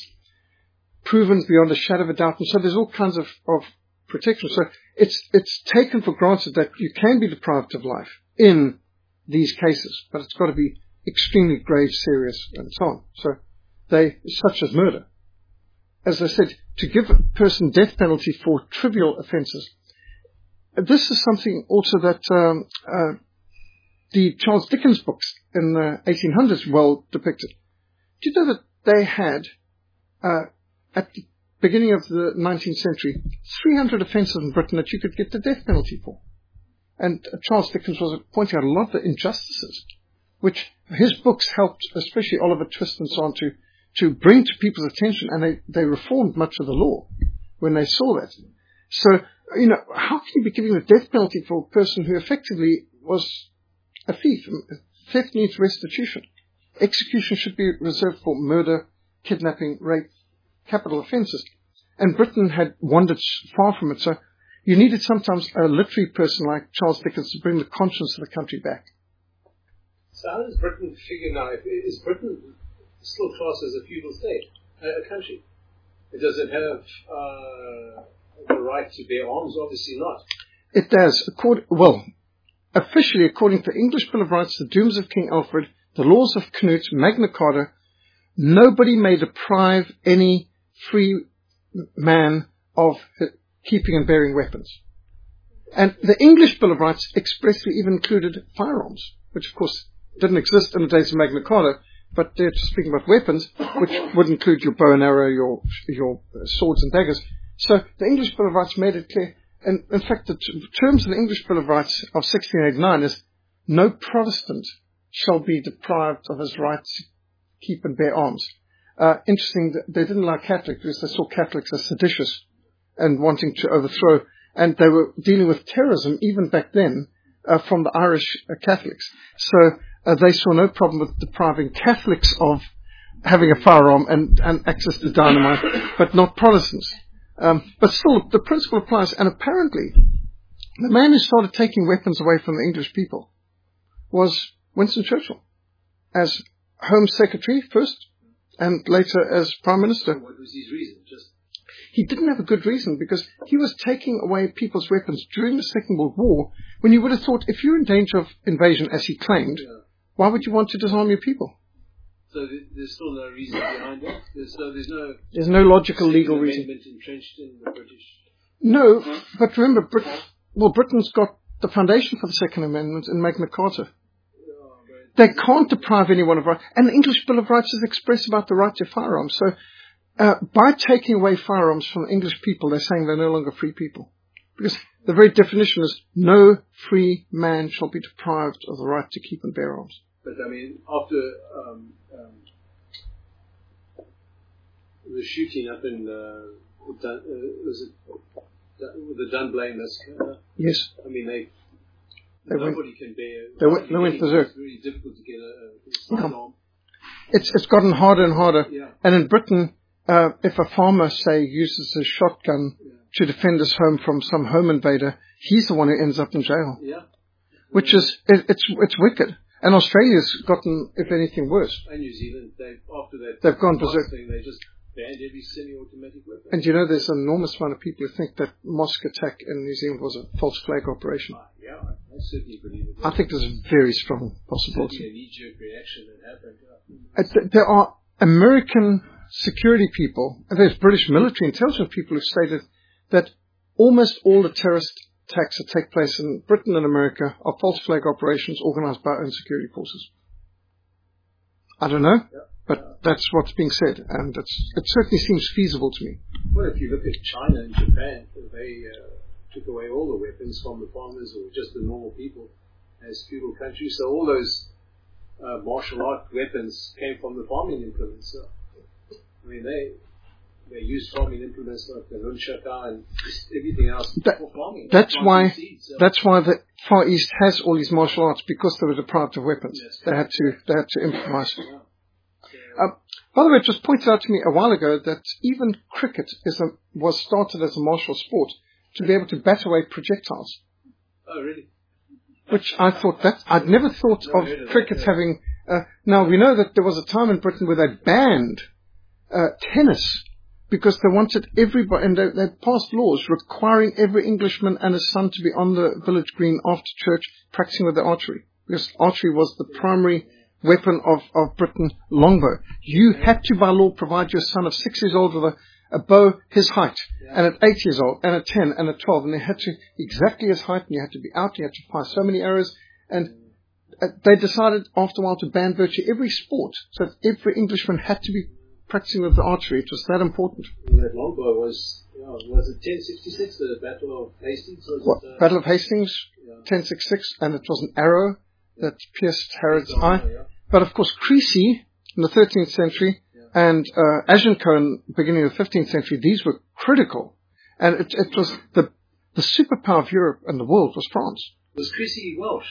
proven beyond a shadow of a doubt. And so there's all kinds of, of protection. So it's, it's taken for granted that you can be deprived of life in these cases, but it's got to be extremely grave, serious, and so on. So they, such as murder. As I said, to give a person death penalty for trivial offences. This is something also that um, uh, the Charles Dickens books in the eighteen hundreds well depicted. Do you know that they had, uh, at the beginning of the nineteenth century, three hundred offences in Britain that you could get the death penalty for? And uh, Charles Dickens was pointing out a lot of the injustices, which his books helped, especially Oliver Twist and so on, to, to bring to people's attention, and they, they reformed much of the law when they saw that. So, you know, how can you be giving the death penalty for a person who effectively was a thief? Theft needs restitution. Execution should be reserved for murder, kidnapping, rape, capital offences. And Britain had wandered far from it, so you needed sometimes a literary person like Charles Dickens to bring the conscience of the country back. So how does Britain figure now? If, is Britain still classed as a feudal state, a, a country? Does it have uh, the right to bear arms? Obviously not. It does. Accord- well, officially, according to the English Bill of Rights, the Dooms of King Alfred, the laws of Canute, Magna Carta, nobody may deprive any free man of keeping and bearing weapons. And the English Bill of Rights expressly even included firearms, which of course didn't exist in the days of Magna Carta, but they're speaking about weapons, which would include your bow and arrow, your your swords and daggers. So the English Bill of Rights made it clear. And in fact, the t- terms of the English Bill of Rights of sixteen eighty-nine is, no Protestant shall be deprived of his right to keep and bear arms. Uh, interesting, they didn't like Catholics because they saw Catholics as seditious and wanting to overthrow. And they were dealing with terrorism even back then uh, from the Irish uh, Catholics. So uh, they saw no problem with depriving Catholics of having a firearm and, and access to dynamite, but not Protestants. Um, but still, the principle applies. And apparently, the man who started taking weapons away from the English people was Winston Churchill, as Home Secretary first, and later as Prime Minister. What was his reason? Just He didn't have a good reason, because he was taking away people's weapons during the Second World War, when you would have thought, if you're in danger of invasion, as he claimed, yeah. why would you want to disarm your people? So th- there's still no reason behind it. There's, so there's no There's no logical legal reason. amendment entrenched in the British. No, but remember, Brit- well, Britain's got the foundation for the Second Amendment in Magna Carta. Oh, They can't deprive anyone of rights. And the English Bill of Rights is express about the right to firearms. So uh, by taking away firearms from the English people, they're saying they're no longer free people. Because the very definition is, no free man shall be deprived of the right to keep and bear arms. But I mean, after um, um, the shooting up in uh, Dun, uh, was it Dun, the Dunblane massacre? Yes. I mean, they, they nobody went, can bear. They went, they went berserk. It's really difficult to get a, a sidearm. It's it's gotten harder and harder. Yeah. And in Britain, uh, if a farmer, say, uses a shotgun Yeah. to defend his home from some home invader, he's the one who ends up in jail. Yeah. Which is, it, it's it's wicked. And Australia's gotten, if anything, worse. And New Zealand, they after that They've gone last berserk. thing, they just banned every semi-automatic weapon. And you know, there's an enormous amount of people who think that mosque attack in New Zealand was a false flag operation. Ah, yeah, I certainly believe it. I think there's a very strong Certainly possibility. a knee-jerk reaction that happened. Yeah. Uh, th- There are American security people, and there's British military intelligence people who've stated that almost all the terrorist attacks that take place in Britain and America are false flag operations organized by our own security forces. I don't know, Yeah. but that's what's being said, and it's, it certainly seems feasible to me. Well, if you look at China and Japan, they uh, took away all the weapons from the farmers or just the normal people as feudal countries. So all those uh, martial art weapons came from the farming implements. So, I mean, they they used farming implements like the nunchaka and just everything else That- for farming. That's Planting why seeds, so- that's why the Far East has all these martial arts, because they were deprived of weapons. Yes. They had to they had to improvise. Yeah. Um, by the way, it was pointed out to me a while ago that even cricket is a, was started as a martial sport to be able to bat away projectiles. Oh, really? Which I thought that I'd never thought No, I of heard of that, cricket yeah. having. Uh, now we know that there was a time in Britain where they banned uh, tennis because they wanted everybody, and they, they passed laws requiring every Englishman and his son to be on the village green after church practicing with the archery, because archery was the primary weapon of, of Britain, longbow. You had to, by law, provide your son of six years old with a, a bow his height, Yeah. and at eight years old, and at ten, and at twelve, and they had to exactly his height, and you had to be out, you had to fire so many arrows, and uh, they decided after a while to ban virtually every sport, so that every Englishman had to be practicing with the archery. It was that important. And that longbow was, you know, was it ten sixty-six, the Battle of Hastings? Was What, it, uh, Battle of Hastings, yeah. ten sixty-six, and it was an arrow that pierced Herod's Oh, eye. yeah. But of course, Crecy in the thirteenth century Yeah. and uh, Agincourt in the beginning of the fifteenth century, these were critical. And it, it was the the superpower of Europe and the world was France. Was Crecy Welsh?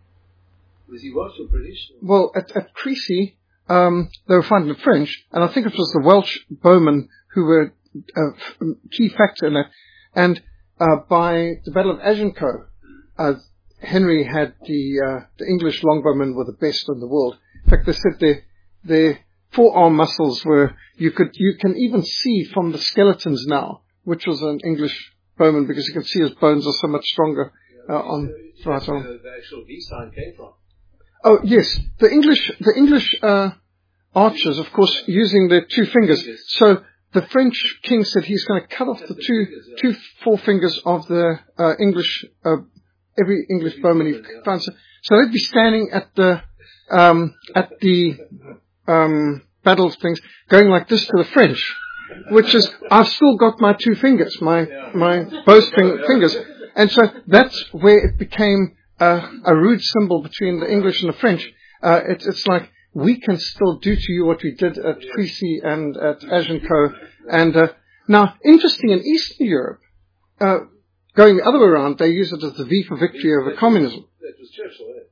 Was he Welsh or British? Well, at, at Crecy, um, they were fighting the French, and I think it was the Welsh bowmen who were a f- key factor in that. And uh, by the Battle of Agincourt, uh, Henry had the uh, the English longbowmen were the best in the world. In fact, they said their their forearm muscles were you could you can even see from the skeletons now which was an English bowman because you can see his bones are so much stronger uh, on So, right that's arm. where the actual V sign came from. Oh yes, the English the English uh, archers, of course, using their two fingers. So the French king said he's going to cut off the two two forefingers of the uh, English uh, every English bowman he finds. So they'd be standing at the um, at the um, battle things, going like this to the French, which is I've still got my two fingers, my my bowstring fingers, and so that's where it became uh, a rude symbol between the English and the French. Uh, it, it's like we can still do to you what we did at Crecy and at Agincourt. And uh, now, interesting in Eastern Europe, uh, going the other way around, they use it as the V for victory over communism. That was Churchill, eh?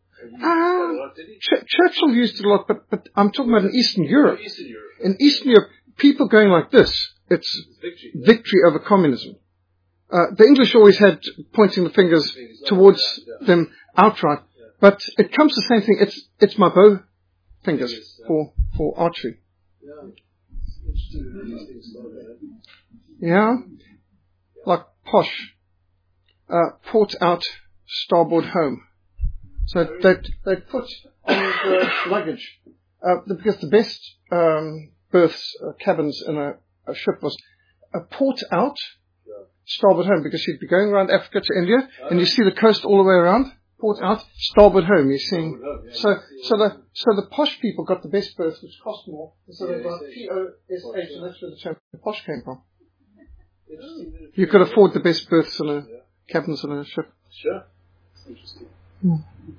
Uh, Ch- Churchill used it a lot, but, but I'm talking about in Eastern Europe. Eastern Europe. In Eastern Europe, people going like this, it's Victory. victory over communism. Uh, the English always had pointing the fingers towards them outright, but it comes to the same thing. It's it's my bow fingers for for archery. Yeah. It's interesting how these things started, eh? Yeah, like posh, uh, port out, starboard home. So they they put on the luggage uh, because the best um, berths, uh, cabins in a, a ship was a port out, starboard home, because you'd be going around Africa to India, and you see the coast all the way around. Port out, starboard home. You're seeing. So so the so the posh people got the best berths, which cost more. So they got P O S H, and that's where the term posh came from. You could afford the best berths in a cabins in a ship. Sure. It's interesting. Hmm.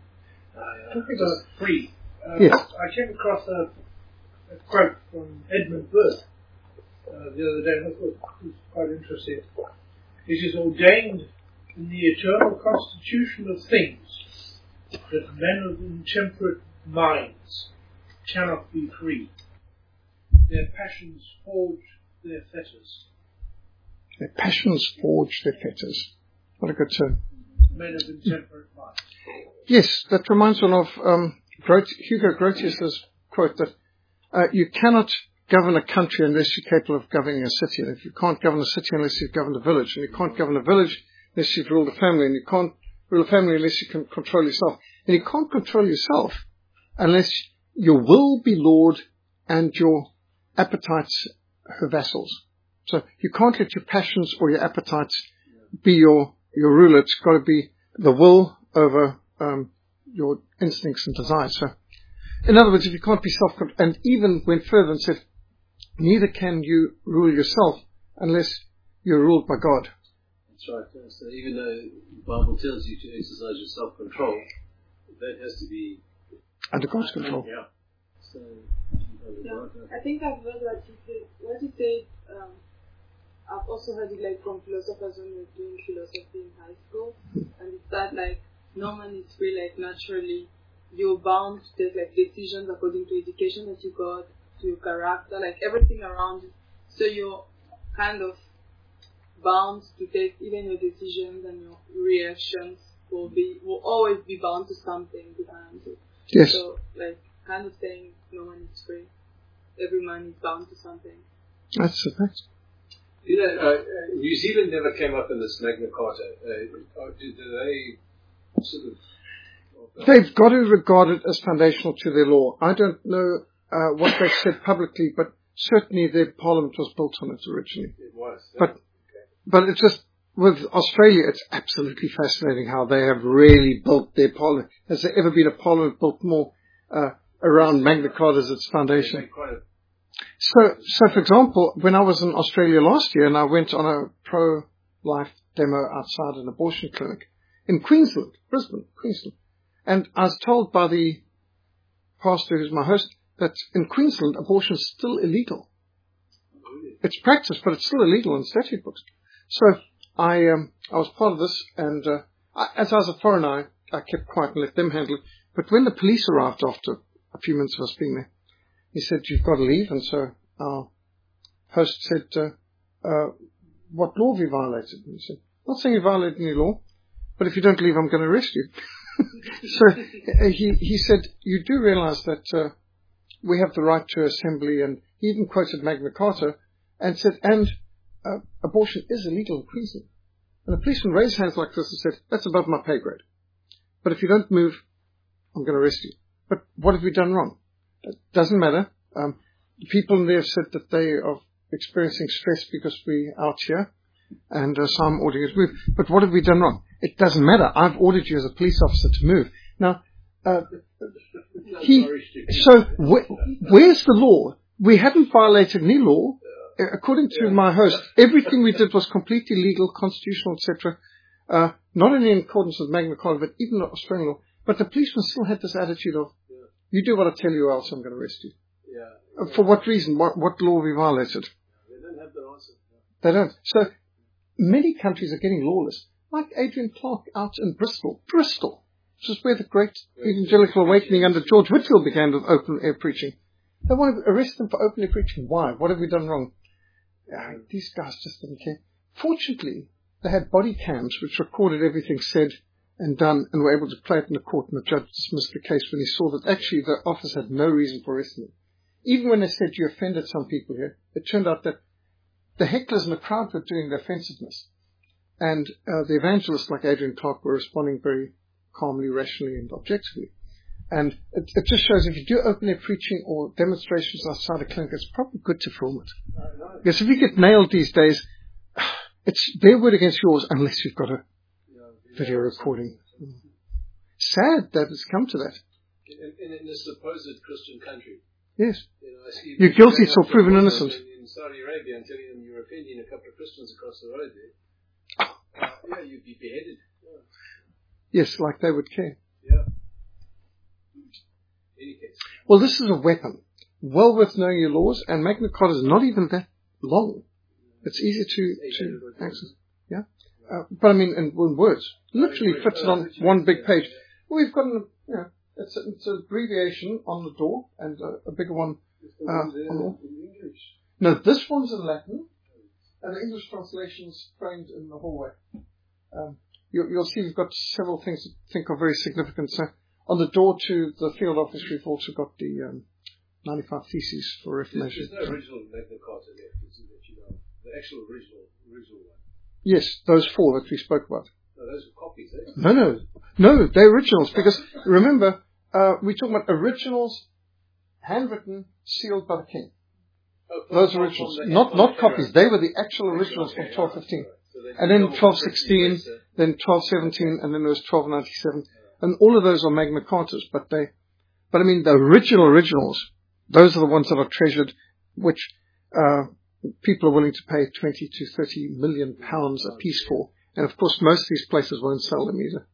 Talking about free, uh, Yes. I came across a, a quote from Edmund Burke uh, the other day, and I thought it was quite interesting. It is ordained in the eternal constitution of things that men of intemperate minds cannot be free. Their passions forge their fetters. Their passions forge their fetters. What a good term. Men of intemperate minds. Yes, that reminds one of um, Grote, Hugo Grotius's quote that uh, you cannot govern a country unless you're capable of governing a city. And if you can't govern a city unless you've governed a village, and you can't govern a village unless you've ruled a family, and you can't rule a family unless you can control yourself. And you can't control yourself unless your will be Lord and your appetites her vassals. So you can't let your passions or your appetites be your, your ruler. It's got to be the will over um, your instincts and desires. So, in other words, if you can't be self-controlled, and even went further and said, neither can you rule yourself unless you're ruled by God. That's right. Yeah. So even though the Bible tells you to exercise your self-control, that has to be Under God's control. Yeah. So, Yeah, I think I've heard what you said. What you said, um, I've also heard it like from philosophers when we were doing philosophy in high school, and it's that like no man is free, like naturally you're bound to take like decisions according to education that you got, to your character, like everything around you. So you're kind of bound to take even your decisions, and your reactions will be will always be bound to something behind it. Yes. So like kind of saying no man is free. Every man is bound to something. That's the fact. You know, uh, uh, New Zealand never came up in this Magna Carta. Uh, do, do they sort of... They've got to regard it as foundational to their law. I don't know uh, what they've said publicly, but certainly their parliament was built on it originally. It was. But okay. but it's just with Australia, it's absolutely fascinating how they have really built their parliament. Has there ever been a parliament built more uh, around Magna Carta as its foundation? So, so for example, when I was in Australia last year and I went on a pro-life demo outside an abortion clinic in Queensland, Brisbane, Queensland, and I was told by the pastor who's my host that in Queensland abortion is still illegal. It's practiced, but it's still illegal in statute books. So I um, I was part of this, and uh, I, as I was a foreigner, I, I kept quiet and let them handle it. But when the police arrived after a few minutes of us being there, he said, "You've got to leave." And so our host said, uh, uh, "What law have you violated?" And he said, "Not saying you violated any law, but if you don't leave, I'm going to arrest you." So uh, he he said, "You do realize that uh, we have the right to assembly," and he even quoted Magna Carta and said, "And uh, abortion is illegal in Queensland." And the policeman raised hands like this and said, "That's above my pay grade. But if you don't move, I'm going to arrest you." But what have we done wrong? It doesn't matter. Um, people in there have said that they are experiencing stress because we're out here, and uh, so I'm ordering you to move. But what have we done wrong? It doesn't matter. I've ordered you as a police officer to move. Now, uh, he, so wh- where's the law? We hadn't violated any law. According to my host, everything we did was completely legal, constitutional, et cetera. Uh, not only in accordance with Magna Carta, but even Australian law. But the policeman still had this attitude of, "You do what I tell you, or else I'm going to arrest you." Yeah. Uh, for what reason? What, what law have we violated? They don't have the answer. They don't. So many countries are getting lawless. Like Adrian Clarke out in Bristol. Bristol. This is where the great evangelical awakening under George Whitefield began with open air preaching. They want to arrest them for open air preaching. Why? What have we done wrong? Uh, these guys just didn't care. Fortunately, they had body cams which recorded everything said and done and were able to play it in the court, and the judge dismissed the case when he saw that actually the officer had no reason for arresting them. Even when they said you offended some people here, it turned out that the hecklers in the crowd were doing the offensiveness. And uh, the evangelists like Adrian Clarke were responding very calmly, rationally, and objectively. And it, it just shows if you do open air preaching or demonstrations outside a clinic, it's probably good to film it. Because if you get nailed these days, it's their word against yours unless you've got a video recording. Sad that it's come to that. In, in, in a supposed Christian country. Yes. You know, I see You're guilty till proven innocent. In, in Saudi Arabia and telling them you're offending a couple of Christians across the road there. Uh, yeah, you'd be beheaded. Yeah. Yes, like they would care. Yeah. Any case. Well, this is a weapon. Well worth knowing your laws, and Magna Carta is not even that long. It's easy to, to access. Yeah. Uh, but I mean, in, in words, literally fits it on one big page. We've got an, you know, it's, a, it's an abbreviation on the door and a, a bigger one uh, on the. No, this one's in Latin, and the English translation's framed in the hallway. Um, you, you'll see we've got several things that I think are very significant. So on the door to the field office, we've also got the um, ninety-five Theses for Reformation. There's no original Magna Carta left, isn't it? You know, the actual original, original one. Yes, those four that we spoke about. No, those are copies, eh? No, no. No, they're originals. Because, remember, uh, we're talking about originals, handwritten, sealed by the king. Oh, those from, originals. From not not copies. They were the actual originals from twelve fifteen. So and then twelve sixteen, then twelve seventeen, and then there was twelve ninety-seven. And all of those are Magna Cartas. But they, but I mean, the original originals, those are the ones that are treasured, which uh, people are willing to pay twenty to thirty million pounds a piece for. And of course, most of these places won't sell them either.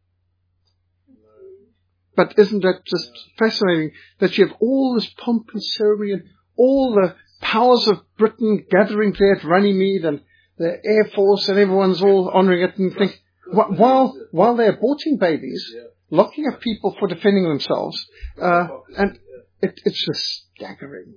But isn't that just fascinating that you have all this pomp and ceremony and all the powers of Britain gathering there at Runnymede and the Air Force and everyone's all honouring it and think, while, while they're aborting babies, locking up people for defending themselves, uh, and it, it's just staggering.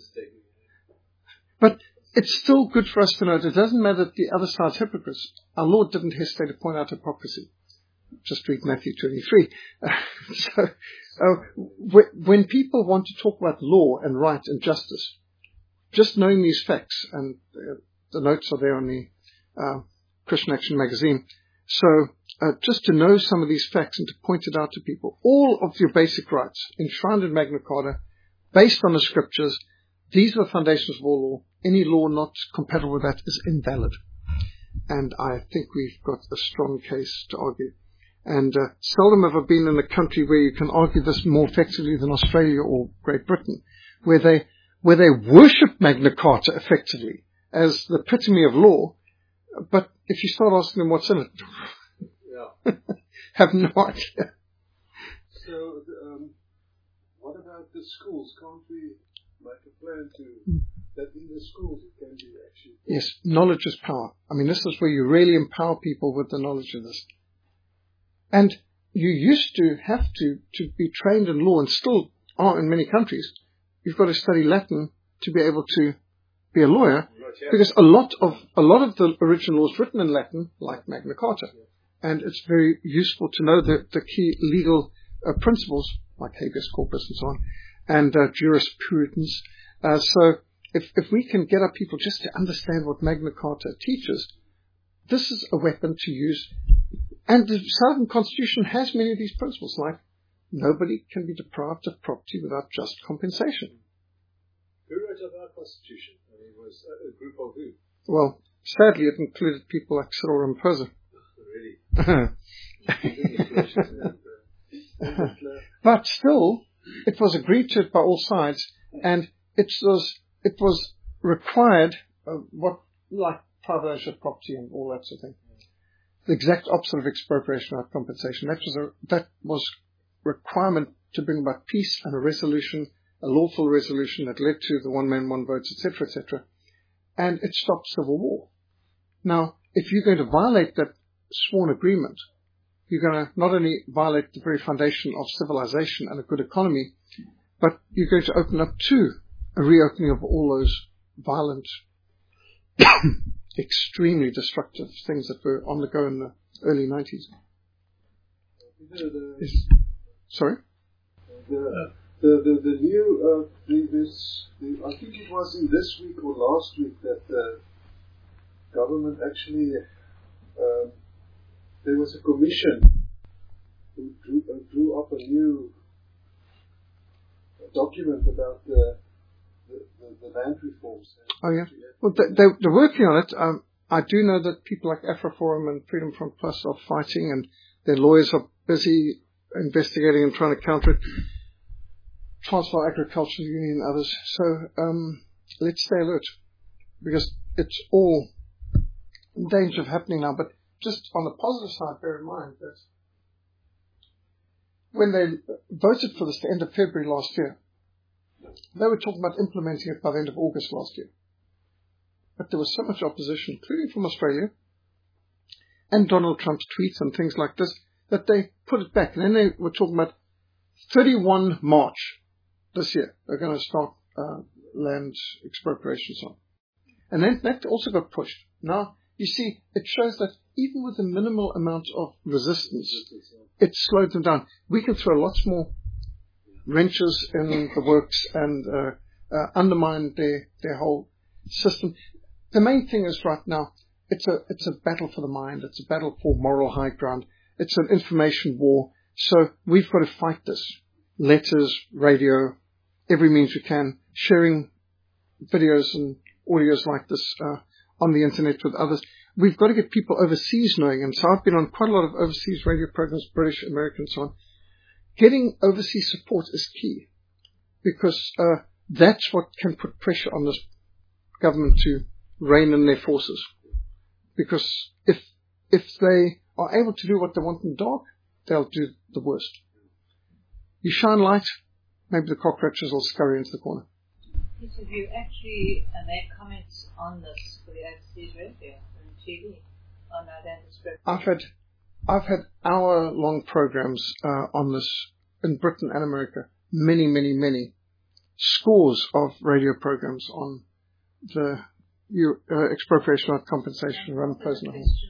But it's still good for us to know that it doesn't matter that the other side's hypocrites. Our Lord didn't hesitate to point out hypocrisy. Just read Matthew twenty-three. Uh, so, uh, w- when people want to talk about law and right and justice, just knowing these facts, and uh, the notes are there on the uh, Christian Action magazine. So, uh, just to know some of these facts and to point it out to people, all of your basic rights enshrined in Magna Carta, based on the scriptures, these are the foundations of all law. Any law not compatible with that is invalid. and I think we've got a strong case to argue. And uh, seldom have I been in a country where you can argue this more effectively than Australia or Great Britain, where they where they worship Magna Carta effectively as the epitome of law. But if you start asking them what's in it, yeah. have no idea. So, um, what about the schools? Can't we make a plan to that in the schools it can be actually? Yes, knowledge is power. I mean, this is where you really empower people with the knowledge of this. And you used to have to, to be trained in law, and still are in many countries. You've got to study Latin to be able to be a lawyer, because a lot of a lot of the original law is written in Latin, like Magna Carta, and it's very useful to know the, the key legal uh, principles, like habeas corpus and so on, and uh, jurisprudence. Uh, so if if we can get our people just to understand what Magna Carta teaches, this is a weapon to use. And the Southern Constitution has many of these principles, like nobody can be deprived of property without just compensation. Who wrote up our Constitution? I mean, it was a group of who? Well, sadly, it included people like Cyril Ramaphosa. Really? But still, it was agreed to by all sides, and it was it was required, uh, what like private ownership property and all that sort of thing. The exact opposite of expropriation without compensation. That was a that was requirement to bring about peace and a resolution, a lawful resolution that led to the one man, one vote, et cetera, et cetera. And it stopped civil war. Now, if you're going to violate that sworn agreement, you're going to not only violate the very foundation of civilization and a good economy, but you're going to open up to a reopening of all those violent, extremely destructive things that were on the go in the early nineties. The, Is, sorry? The, the, the, the new, uh, the, this, the, I think it was in this week or last week that the government actually, um, there was a commission who drew, uh, drew up a new document about the, the, the, the land reforms. Oh, yeah. Well, they, they, they're working on it. Um, I do know that people like AfroForum and Freedom Front Plus are fighting, and their lawyers are busy investigating and trying to counter it. Transvaal Agricultural Union and others. So um, let's stay alert, because it's all in danger of happening now. But just on the positive side, bear in mind that when they voted for this at the end of February last year, they were talking about implementing it by the end of August last year. But there was so much opposition, including from Australia, and Donald Trump's tweets and things like this, that they put it back. And then they were talking about thirty-first of March this year. They're going to start uh, land expropriation and so on. And then that also got pushed. Now, you see, it shows that even with a minimal amount of resistance, it slowed them down. We can throw lots more wrenches in the works and uh, uh, undermine their, their whole system. The main thing is right now, it's a it's a battle for the mind. It's a battle for moral high ground. It's an information war. So we've got to fight this. Letters, radio, every means we can, sharing videos and audios like this uh, on the internet with others. We've got to get people overseas knowing. And so I've been on quite a lot of overseas radio programs, British, American, and so on. Getting overseas support is key, because uh, that's what can put pressure on this government to rein in their forces. Because if if they are able to do what they want in the dark, they'll do the worst. You shine light, maybe the cockroaches will scurry into the corner. Yes, have you actually uh, made comments on this for the overseas radio and T V on our land description? I've had I've had hour-long programs uh, on this in Britain and America. Many, many, many scores of radio programs on the uh, expropriation without compensation around Ramaphosa.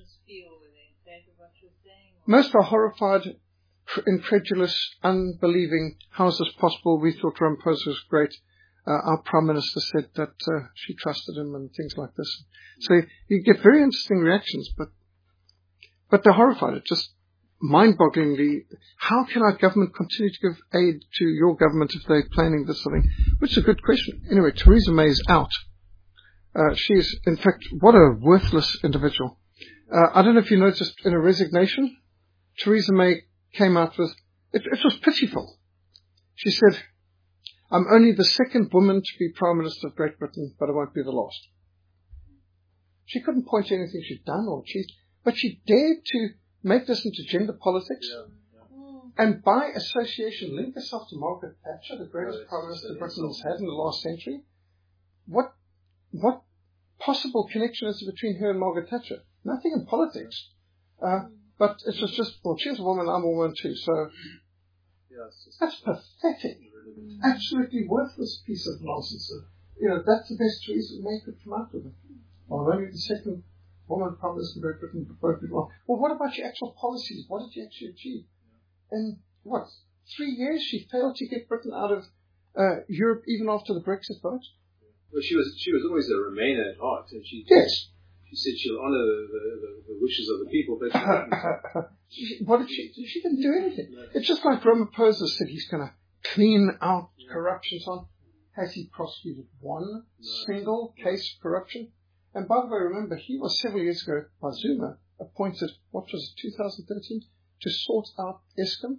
Most are horrified, incredulous, unbelieving. How is this possible? We thought Ramaphosa was great. Uh, our Prime Minister said that uh, she trusted him and things like this. So you get very interesting reactions, but but they're horrified. It's just mind-bogglingly, how can our government continue to give aid to your government if they're planning this sort of thing? Which is a good question. Anyway, Theresa May is out. Uh, she's, in fact, what a worthless individual. Uh, I don't know if you noticed in her resignation, Theresa May came out with, it, it was pitiful. She said, I'm only the second woman to be Prime Minister of Great Britain, but I won't be the last. She couldn't point to anything she'd done or achieved, but she dared to make this into gender politics. Yeah, yeah. And by association, link herself to Margaret Thatcher, the greatest Oh, Prime Minister so Britain has insult. had in the last century. What what possible connection is there between her and Margaret Thatcher? Nothing in politics. Uh, but it was just, well, she's a woman, I'm a woman too. So Yeah, it's just that's pathetic. Absolutely worthless piece of nonsense. You know, that's the best Theresa May could come out with it. Well, I'm only the second woman Prime Minister in Great Britain, but both people. Well, what about your actual policies? What did you actually achieve? In what, three years she failed to get Britain out of uh, Europe even after the Brexit vote? Well, she was she was always a Remainer at heart, and she Yes. she said she'll honour the, the, the wishes of the people, but she didn't. What did she do? She didn't do anything. It's just like Ramaphosa said he's going to clean out corruption. On. Has he prosecuted one single case of corruption? And by the way, remember, he was several years ago by Zuma appointed, what was it, two thousand thirteen, to sort out Eskom.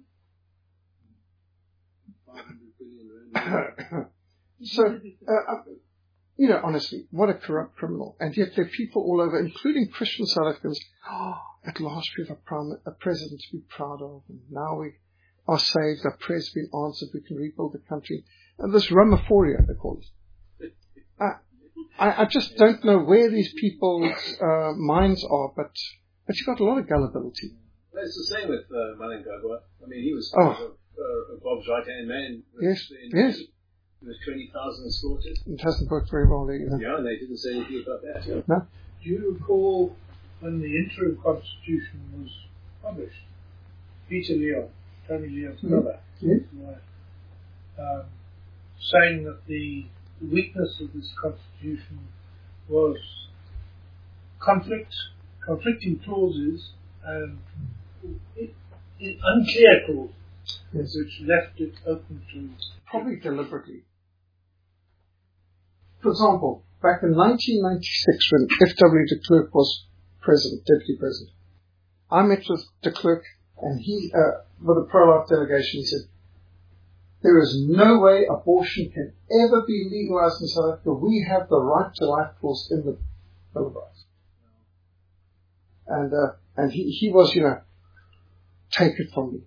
five hundred billion rand. So, uh, you know, honestly, what a corrupt criminal. And yet there are people all over, including Christian South Africans, oh, at last we have a, prime, a president to be proud of. And now we are saved, our prayers have been answered, we can rebuild the country. And this Ramaphoria, they call it. Uh, I, I just don't know where these people's uh, minds are, but but you've got a lot of gullibility. Well, it's the same with uh, Mnangagwa. I mean, he was Oh. uh, uh, Bob's right-hand man. Yes, In- yes. There was twenty thousand slaughtered. It hasn't worked very well there either. Yeah, and they didn't say anything about that. Yeah. No? Do you recall when the interim constitution was published? Peter Leon, Tony Leon's Mhm. brother, Yes. um, saying that the weakness of this constitution was conflict, conflicting clauses, and it, it, unclear clauses, Yes. which left it open to. Probably deliberately. For example, back in nineteen ninety-six when F W de Klerk was president, deputy president, I met with de Klerk and he, uh, with a pro-life delegation, he said, there is no way abortion can ever be legalized in South Africa. We have the right to life clause in the Bill of Rights. And, uh, and he, he was, you know, take it from me.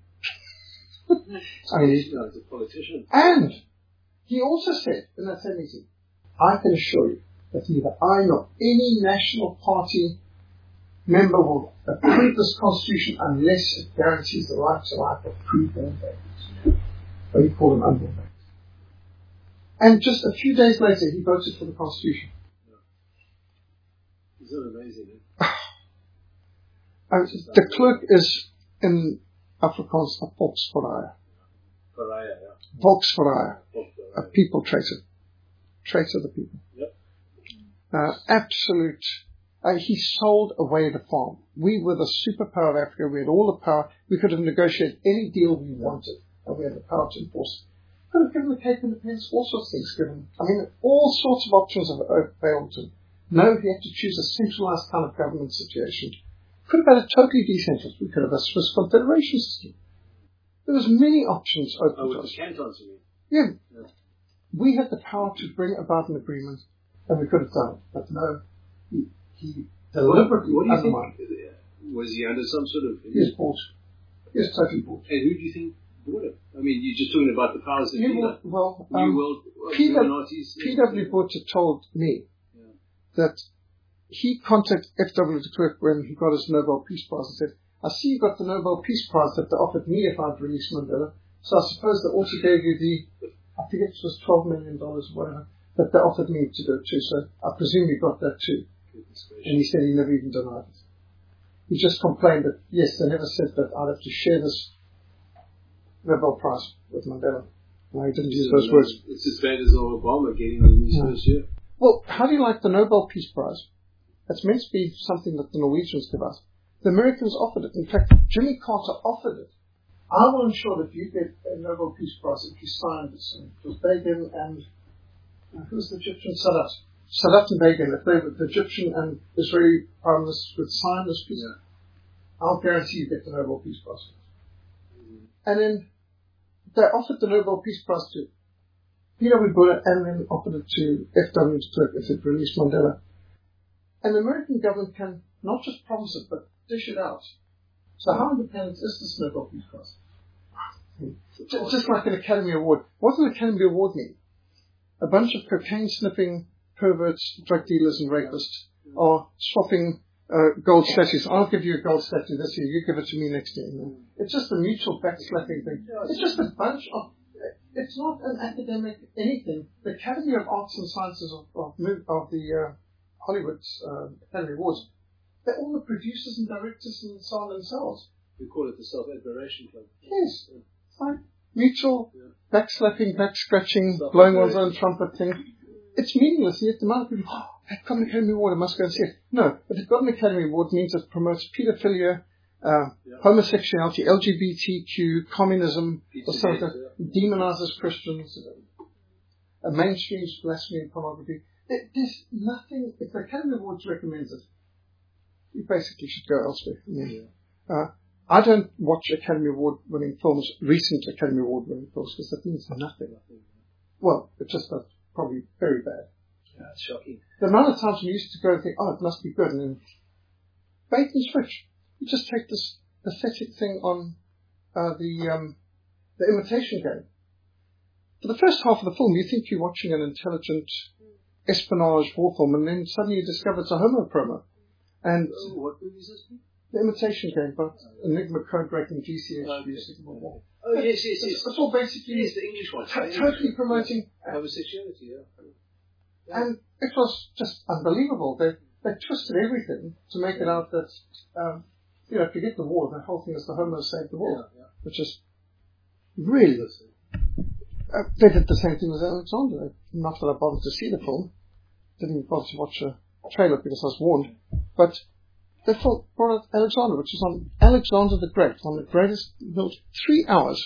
I mean, he, You know, as a politician. and he also said in that same meeting, I can assure you that neither I nor any National Party member will approve this constitution unless it guarantees the right to life of pre-born babies. Or you call them unborn babies. And just a few days later, he voted for the constitution. Isn't that amazing? Eh? Uh, de Klerk is in Afrikaans a volksverraaier. Pariah, yeah. Volksverraaier. A Volksverraaier. people traitor. Traitor of the people. Yep. Uh, absolute. Uh, he sold away the farm. We were the superpower of Africa. We had all the power. We could have negotiated any deal we wanted. And we had the power to enforce it. Could have given the Cape Independence, all sorts of things given. I mean, all sorts of options available to him. No, he had to choose a centralized kind of government situation. Could have had a totally decentralized. We could have a Swiss Confederation system. There was many options open Oh, to with us. the cantons, you mean? Yeah. Yeah. We had the power to bring about an agreement, and we could have done it. But no, he, he deliberately What do you undermined. think? Was he under some sort of... He is bought. He is totally bought. And who do you think bought him? I mean, you're just talking about the powers that New be. World, like well, New um, World, uh, P W Illuminati's- P W Butcher told me Yeah. that he contacted F W de Klerk when he got his Nobel Peace Prize and said, I see you got the Nobel Peace Prize that they offered me if I'd released Mandela. So I suppose they also gave you the, I think it was twelve million dollars or whatever, that they offered me to do too. So I presume you got that too. Goodness gracious. And he said he never even denied it. He just complained that, yes, they never said that I'd have to share this Nobel Prize with Mandela. No, he didn't use So, those uh, words. It's as bad as Obama getting in his Yeah. first year. Well, how do you like the Nobel Peace Prize? It's meant to be something that the Norwegians give us. The Americans offered it. In fact, Jimmy Carter offered it. I will ensure that you get a Nobel Peace Prize if you sign this. And it was Begin and uh, who's the Egyptian Sadat? Sadat and Begin, if they were the Egyptian and Israeli prime ministers would sign this peace, Yeah. I'll guarantee you get the Nobel Peace Prize. Mm. And then they offered the Nobel Peace Prize to P W Botha and then offered it to F W de Klerk if it released Mandela. And the American government can not just promise it, but dish it out. So how independent is this Nobel Peace Prize? Just, just like an Academy Award. What does an Academy Award mean? A bunch of cocaine-sniffing perverts, drug dealers and rapists are swapping uh, gold statues. I'll give you a gold statue this year, you give it to me next year. You know? It's just a mutual backslapping thing. It's just a bunch of... It's not an academic anything. The Academy of Arts and Sciences of, of, of the uh, Hollywood uh, Academy Awards, they're all the producers and directors and so on themselves. We call it the Self-Admiration Club. Yes. It's like mutual Yeah. back-slapping, back-scratching, blowing one's own trumpet thing. It's meaningless. Yet the amount of people, oh, they've got an Academy Award, I must go and see it. No, but they've got an Academy Award means it promotes pedophilia, uh, Yeah. homosexuality, L G B T Q, communism, or Pizzagate, something that yeah. demonizes Christians, uh, mainstreams blasphemy and pornography. There, there's nothing, if the Academy Awards recommends it, you basically should go elsewhere. Yeah. Yeah. Uh, I don't watch Academy Award winning films, recent Academy Award winning films, because that means nothing. Well, it's just uh, probably very bad. Yeah, it's shocking. The amount of times we used to go and think, oh, it must be good, and then bait and switch. You just take this pathetic thing on uh, the um, the Imitation Game. For the first half of the film, you think you're watching an intelligent espionage war film, and then suddenly you discover it's a homo promo. And Oh, what movie is this? the Imitation Game, but Enigma Code Breaking G C H Q. Okay. Oh, yes, yes, yes. It's, it's all basically Yes, the English one. t- The English totally one. promoting, Homosexuality, yeah. and it was just unbelievable. They they twisted everything to make it out that um, you know, forget the war. The whole thing is the homo saved the world, Yeah, yeah. which is really. Uh, they did the same thing with Alexander. Not that I bothered to see the film, didn't even bother to watch a trailer because I was warned. But they brought out Alexander, which is on Alexander the Great, on the greatest built three hours,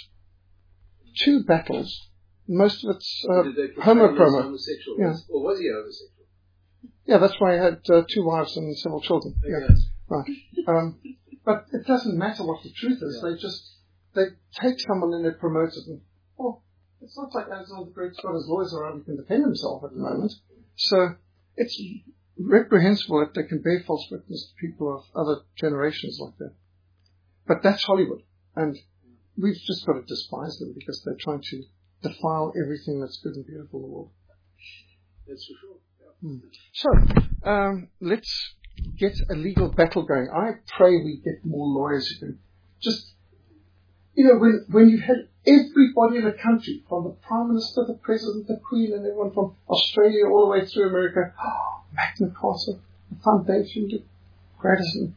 two battles, most of it's uh, Did they portray homo him as promo. homosexual? Yeah. Or was he homosexual? Yeah, that's why he had uh, two wives and several children. Yeah, Yes. right. Um, but it doesn't matter what the truth is. Yeah. They just they take someone and they promote it. And, well, it's not like Alexander the Great's got his lawyers around who can defend himself at the moment. So it's reprehensible that they can bear false witness to people of other generations like that. But that's Hollywood, and we've just got to despise them because they're trying to defile everything that's good and beautiful in the world. That's for sure. Yeah. Hmm. So, um, let's get a legal battle going. I pray we get more lawyers who can just, you know, when, when you had everybody in the country, from the Prime Minister, the President, the Queen, and everyone from Australia all the way through America, oh, Magna Carta, the foundation, the Gratison.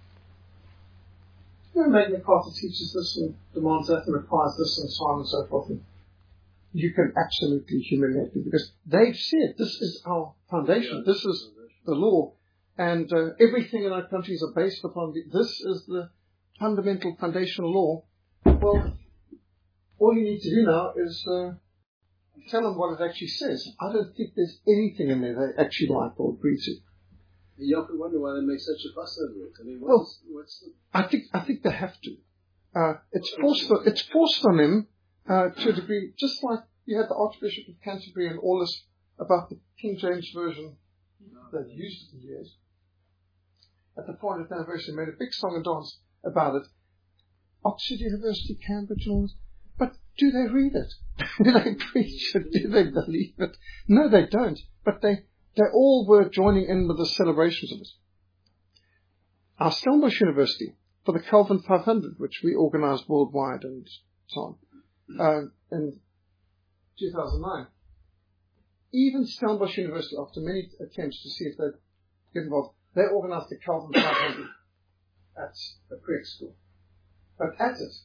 You know, Magna Carta teaches this and demands that and requires this and so on and so forth. And you can absolutely humiliate them because they've said this is our foundation, Yeah. this is the law, and uh, everything in our countries are based upon the, this is the fundamental foundational law. Well, all you need to do now is uh, tell them what it actually says. I don't think there's anything in there they actually like or agree to. You often wonder why they make such a fuss over it. I mean, Well, what's, what's the... I think I think they have to. Uh, it's forced. It's forced on them uh, to a degree, just like you had the Archbishop of Canterbury and all this about the King James version that used it in years. At the four hundredth anniversary, made a big song and dance about it. Oxford University, Cambridge, and all this. But do they read it? Do they preach it? Do they believe it? No, they don't. But they, they all were joining in with the celebrations of it. Our Stellenbosch University, for the Calvin five hundred, which we organized worldwide and so on, uh, in two thousand nine, even Stellenbosch University, after many attempts to see if they'd get involved, they organized the Calvin five hundred at a prep school. But at it,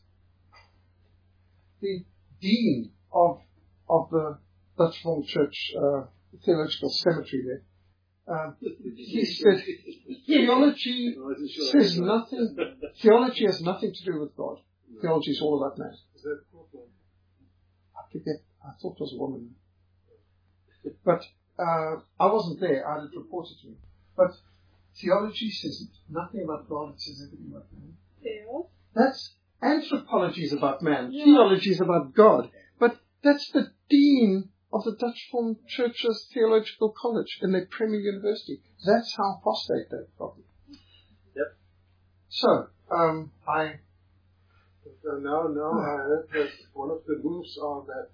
the dean of of the Dutch Reformed Church uh, Theological Cemetery there, um, he said, theology says nothing, theology has nothing to do with God. Theology is all about man. Is that cool? I forget, I thought it was a woman. But uh, I wasn't there, I had it reported to me. But theology says nothing about God, it says everything about man. Yeah. That's, anthropology is about man, Yeah. theology is about God. But that's the dean of the Dutch Formed Church's Theological College in their Premier University. That's how apostate they've gotten. Yep. So, um, I... So now, now I heard that one of the moves are that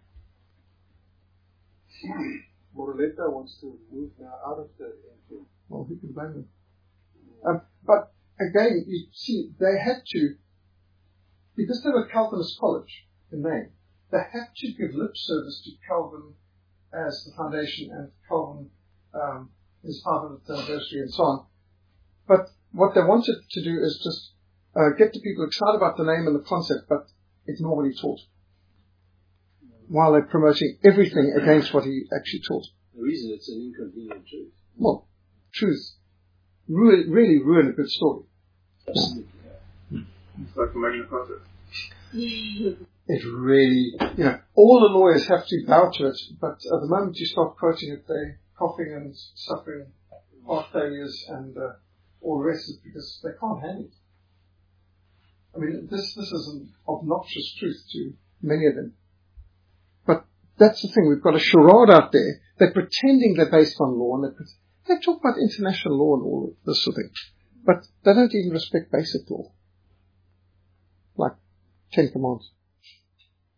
um, Moroleta wants to move now out of the N G O. Well, who can blame them? Um, but again, you see, they had to, because they were Calvinist college in name, they had to give lip service to Calvin as the foundation and Calvin um, his five hundredth anniversary and so on. But what they wanted to do is just uh, get the people excited about the name and the concept, but ignore what he taught, while they're promoting everything against what he actually taught. The reason it's an inconvenient truth. Well, truth really, really ruin a good story. Absolutely. It's like the Magna Carta. It really, you know, all the lawyers have to bow to it, but at the moment you start quoting it, they're coughing and suffering heart failures and uh, all the rest of it because they can't handle it. I mean, this this is an obnoxious truth to many of them. But that's the thing, we've got a charade out there. They're pretending they're based on law, and they, they talk about international law and all this sort of thing. But they don't even respect basic law, like Ten Commandments.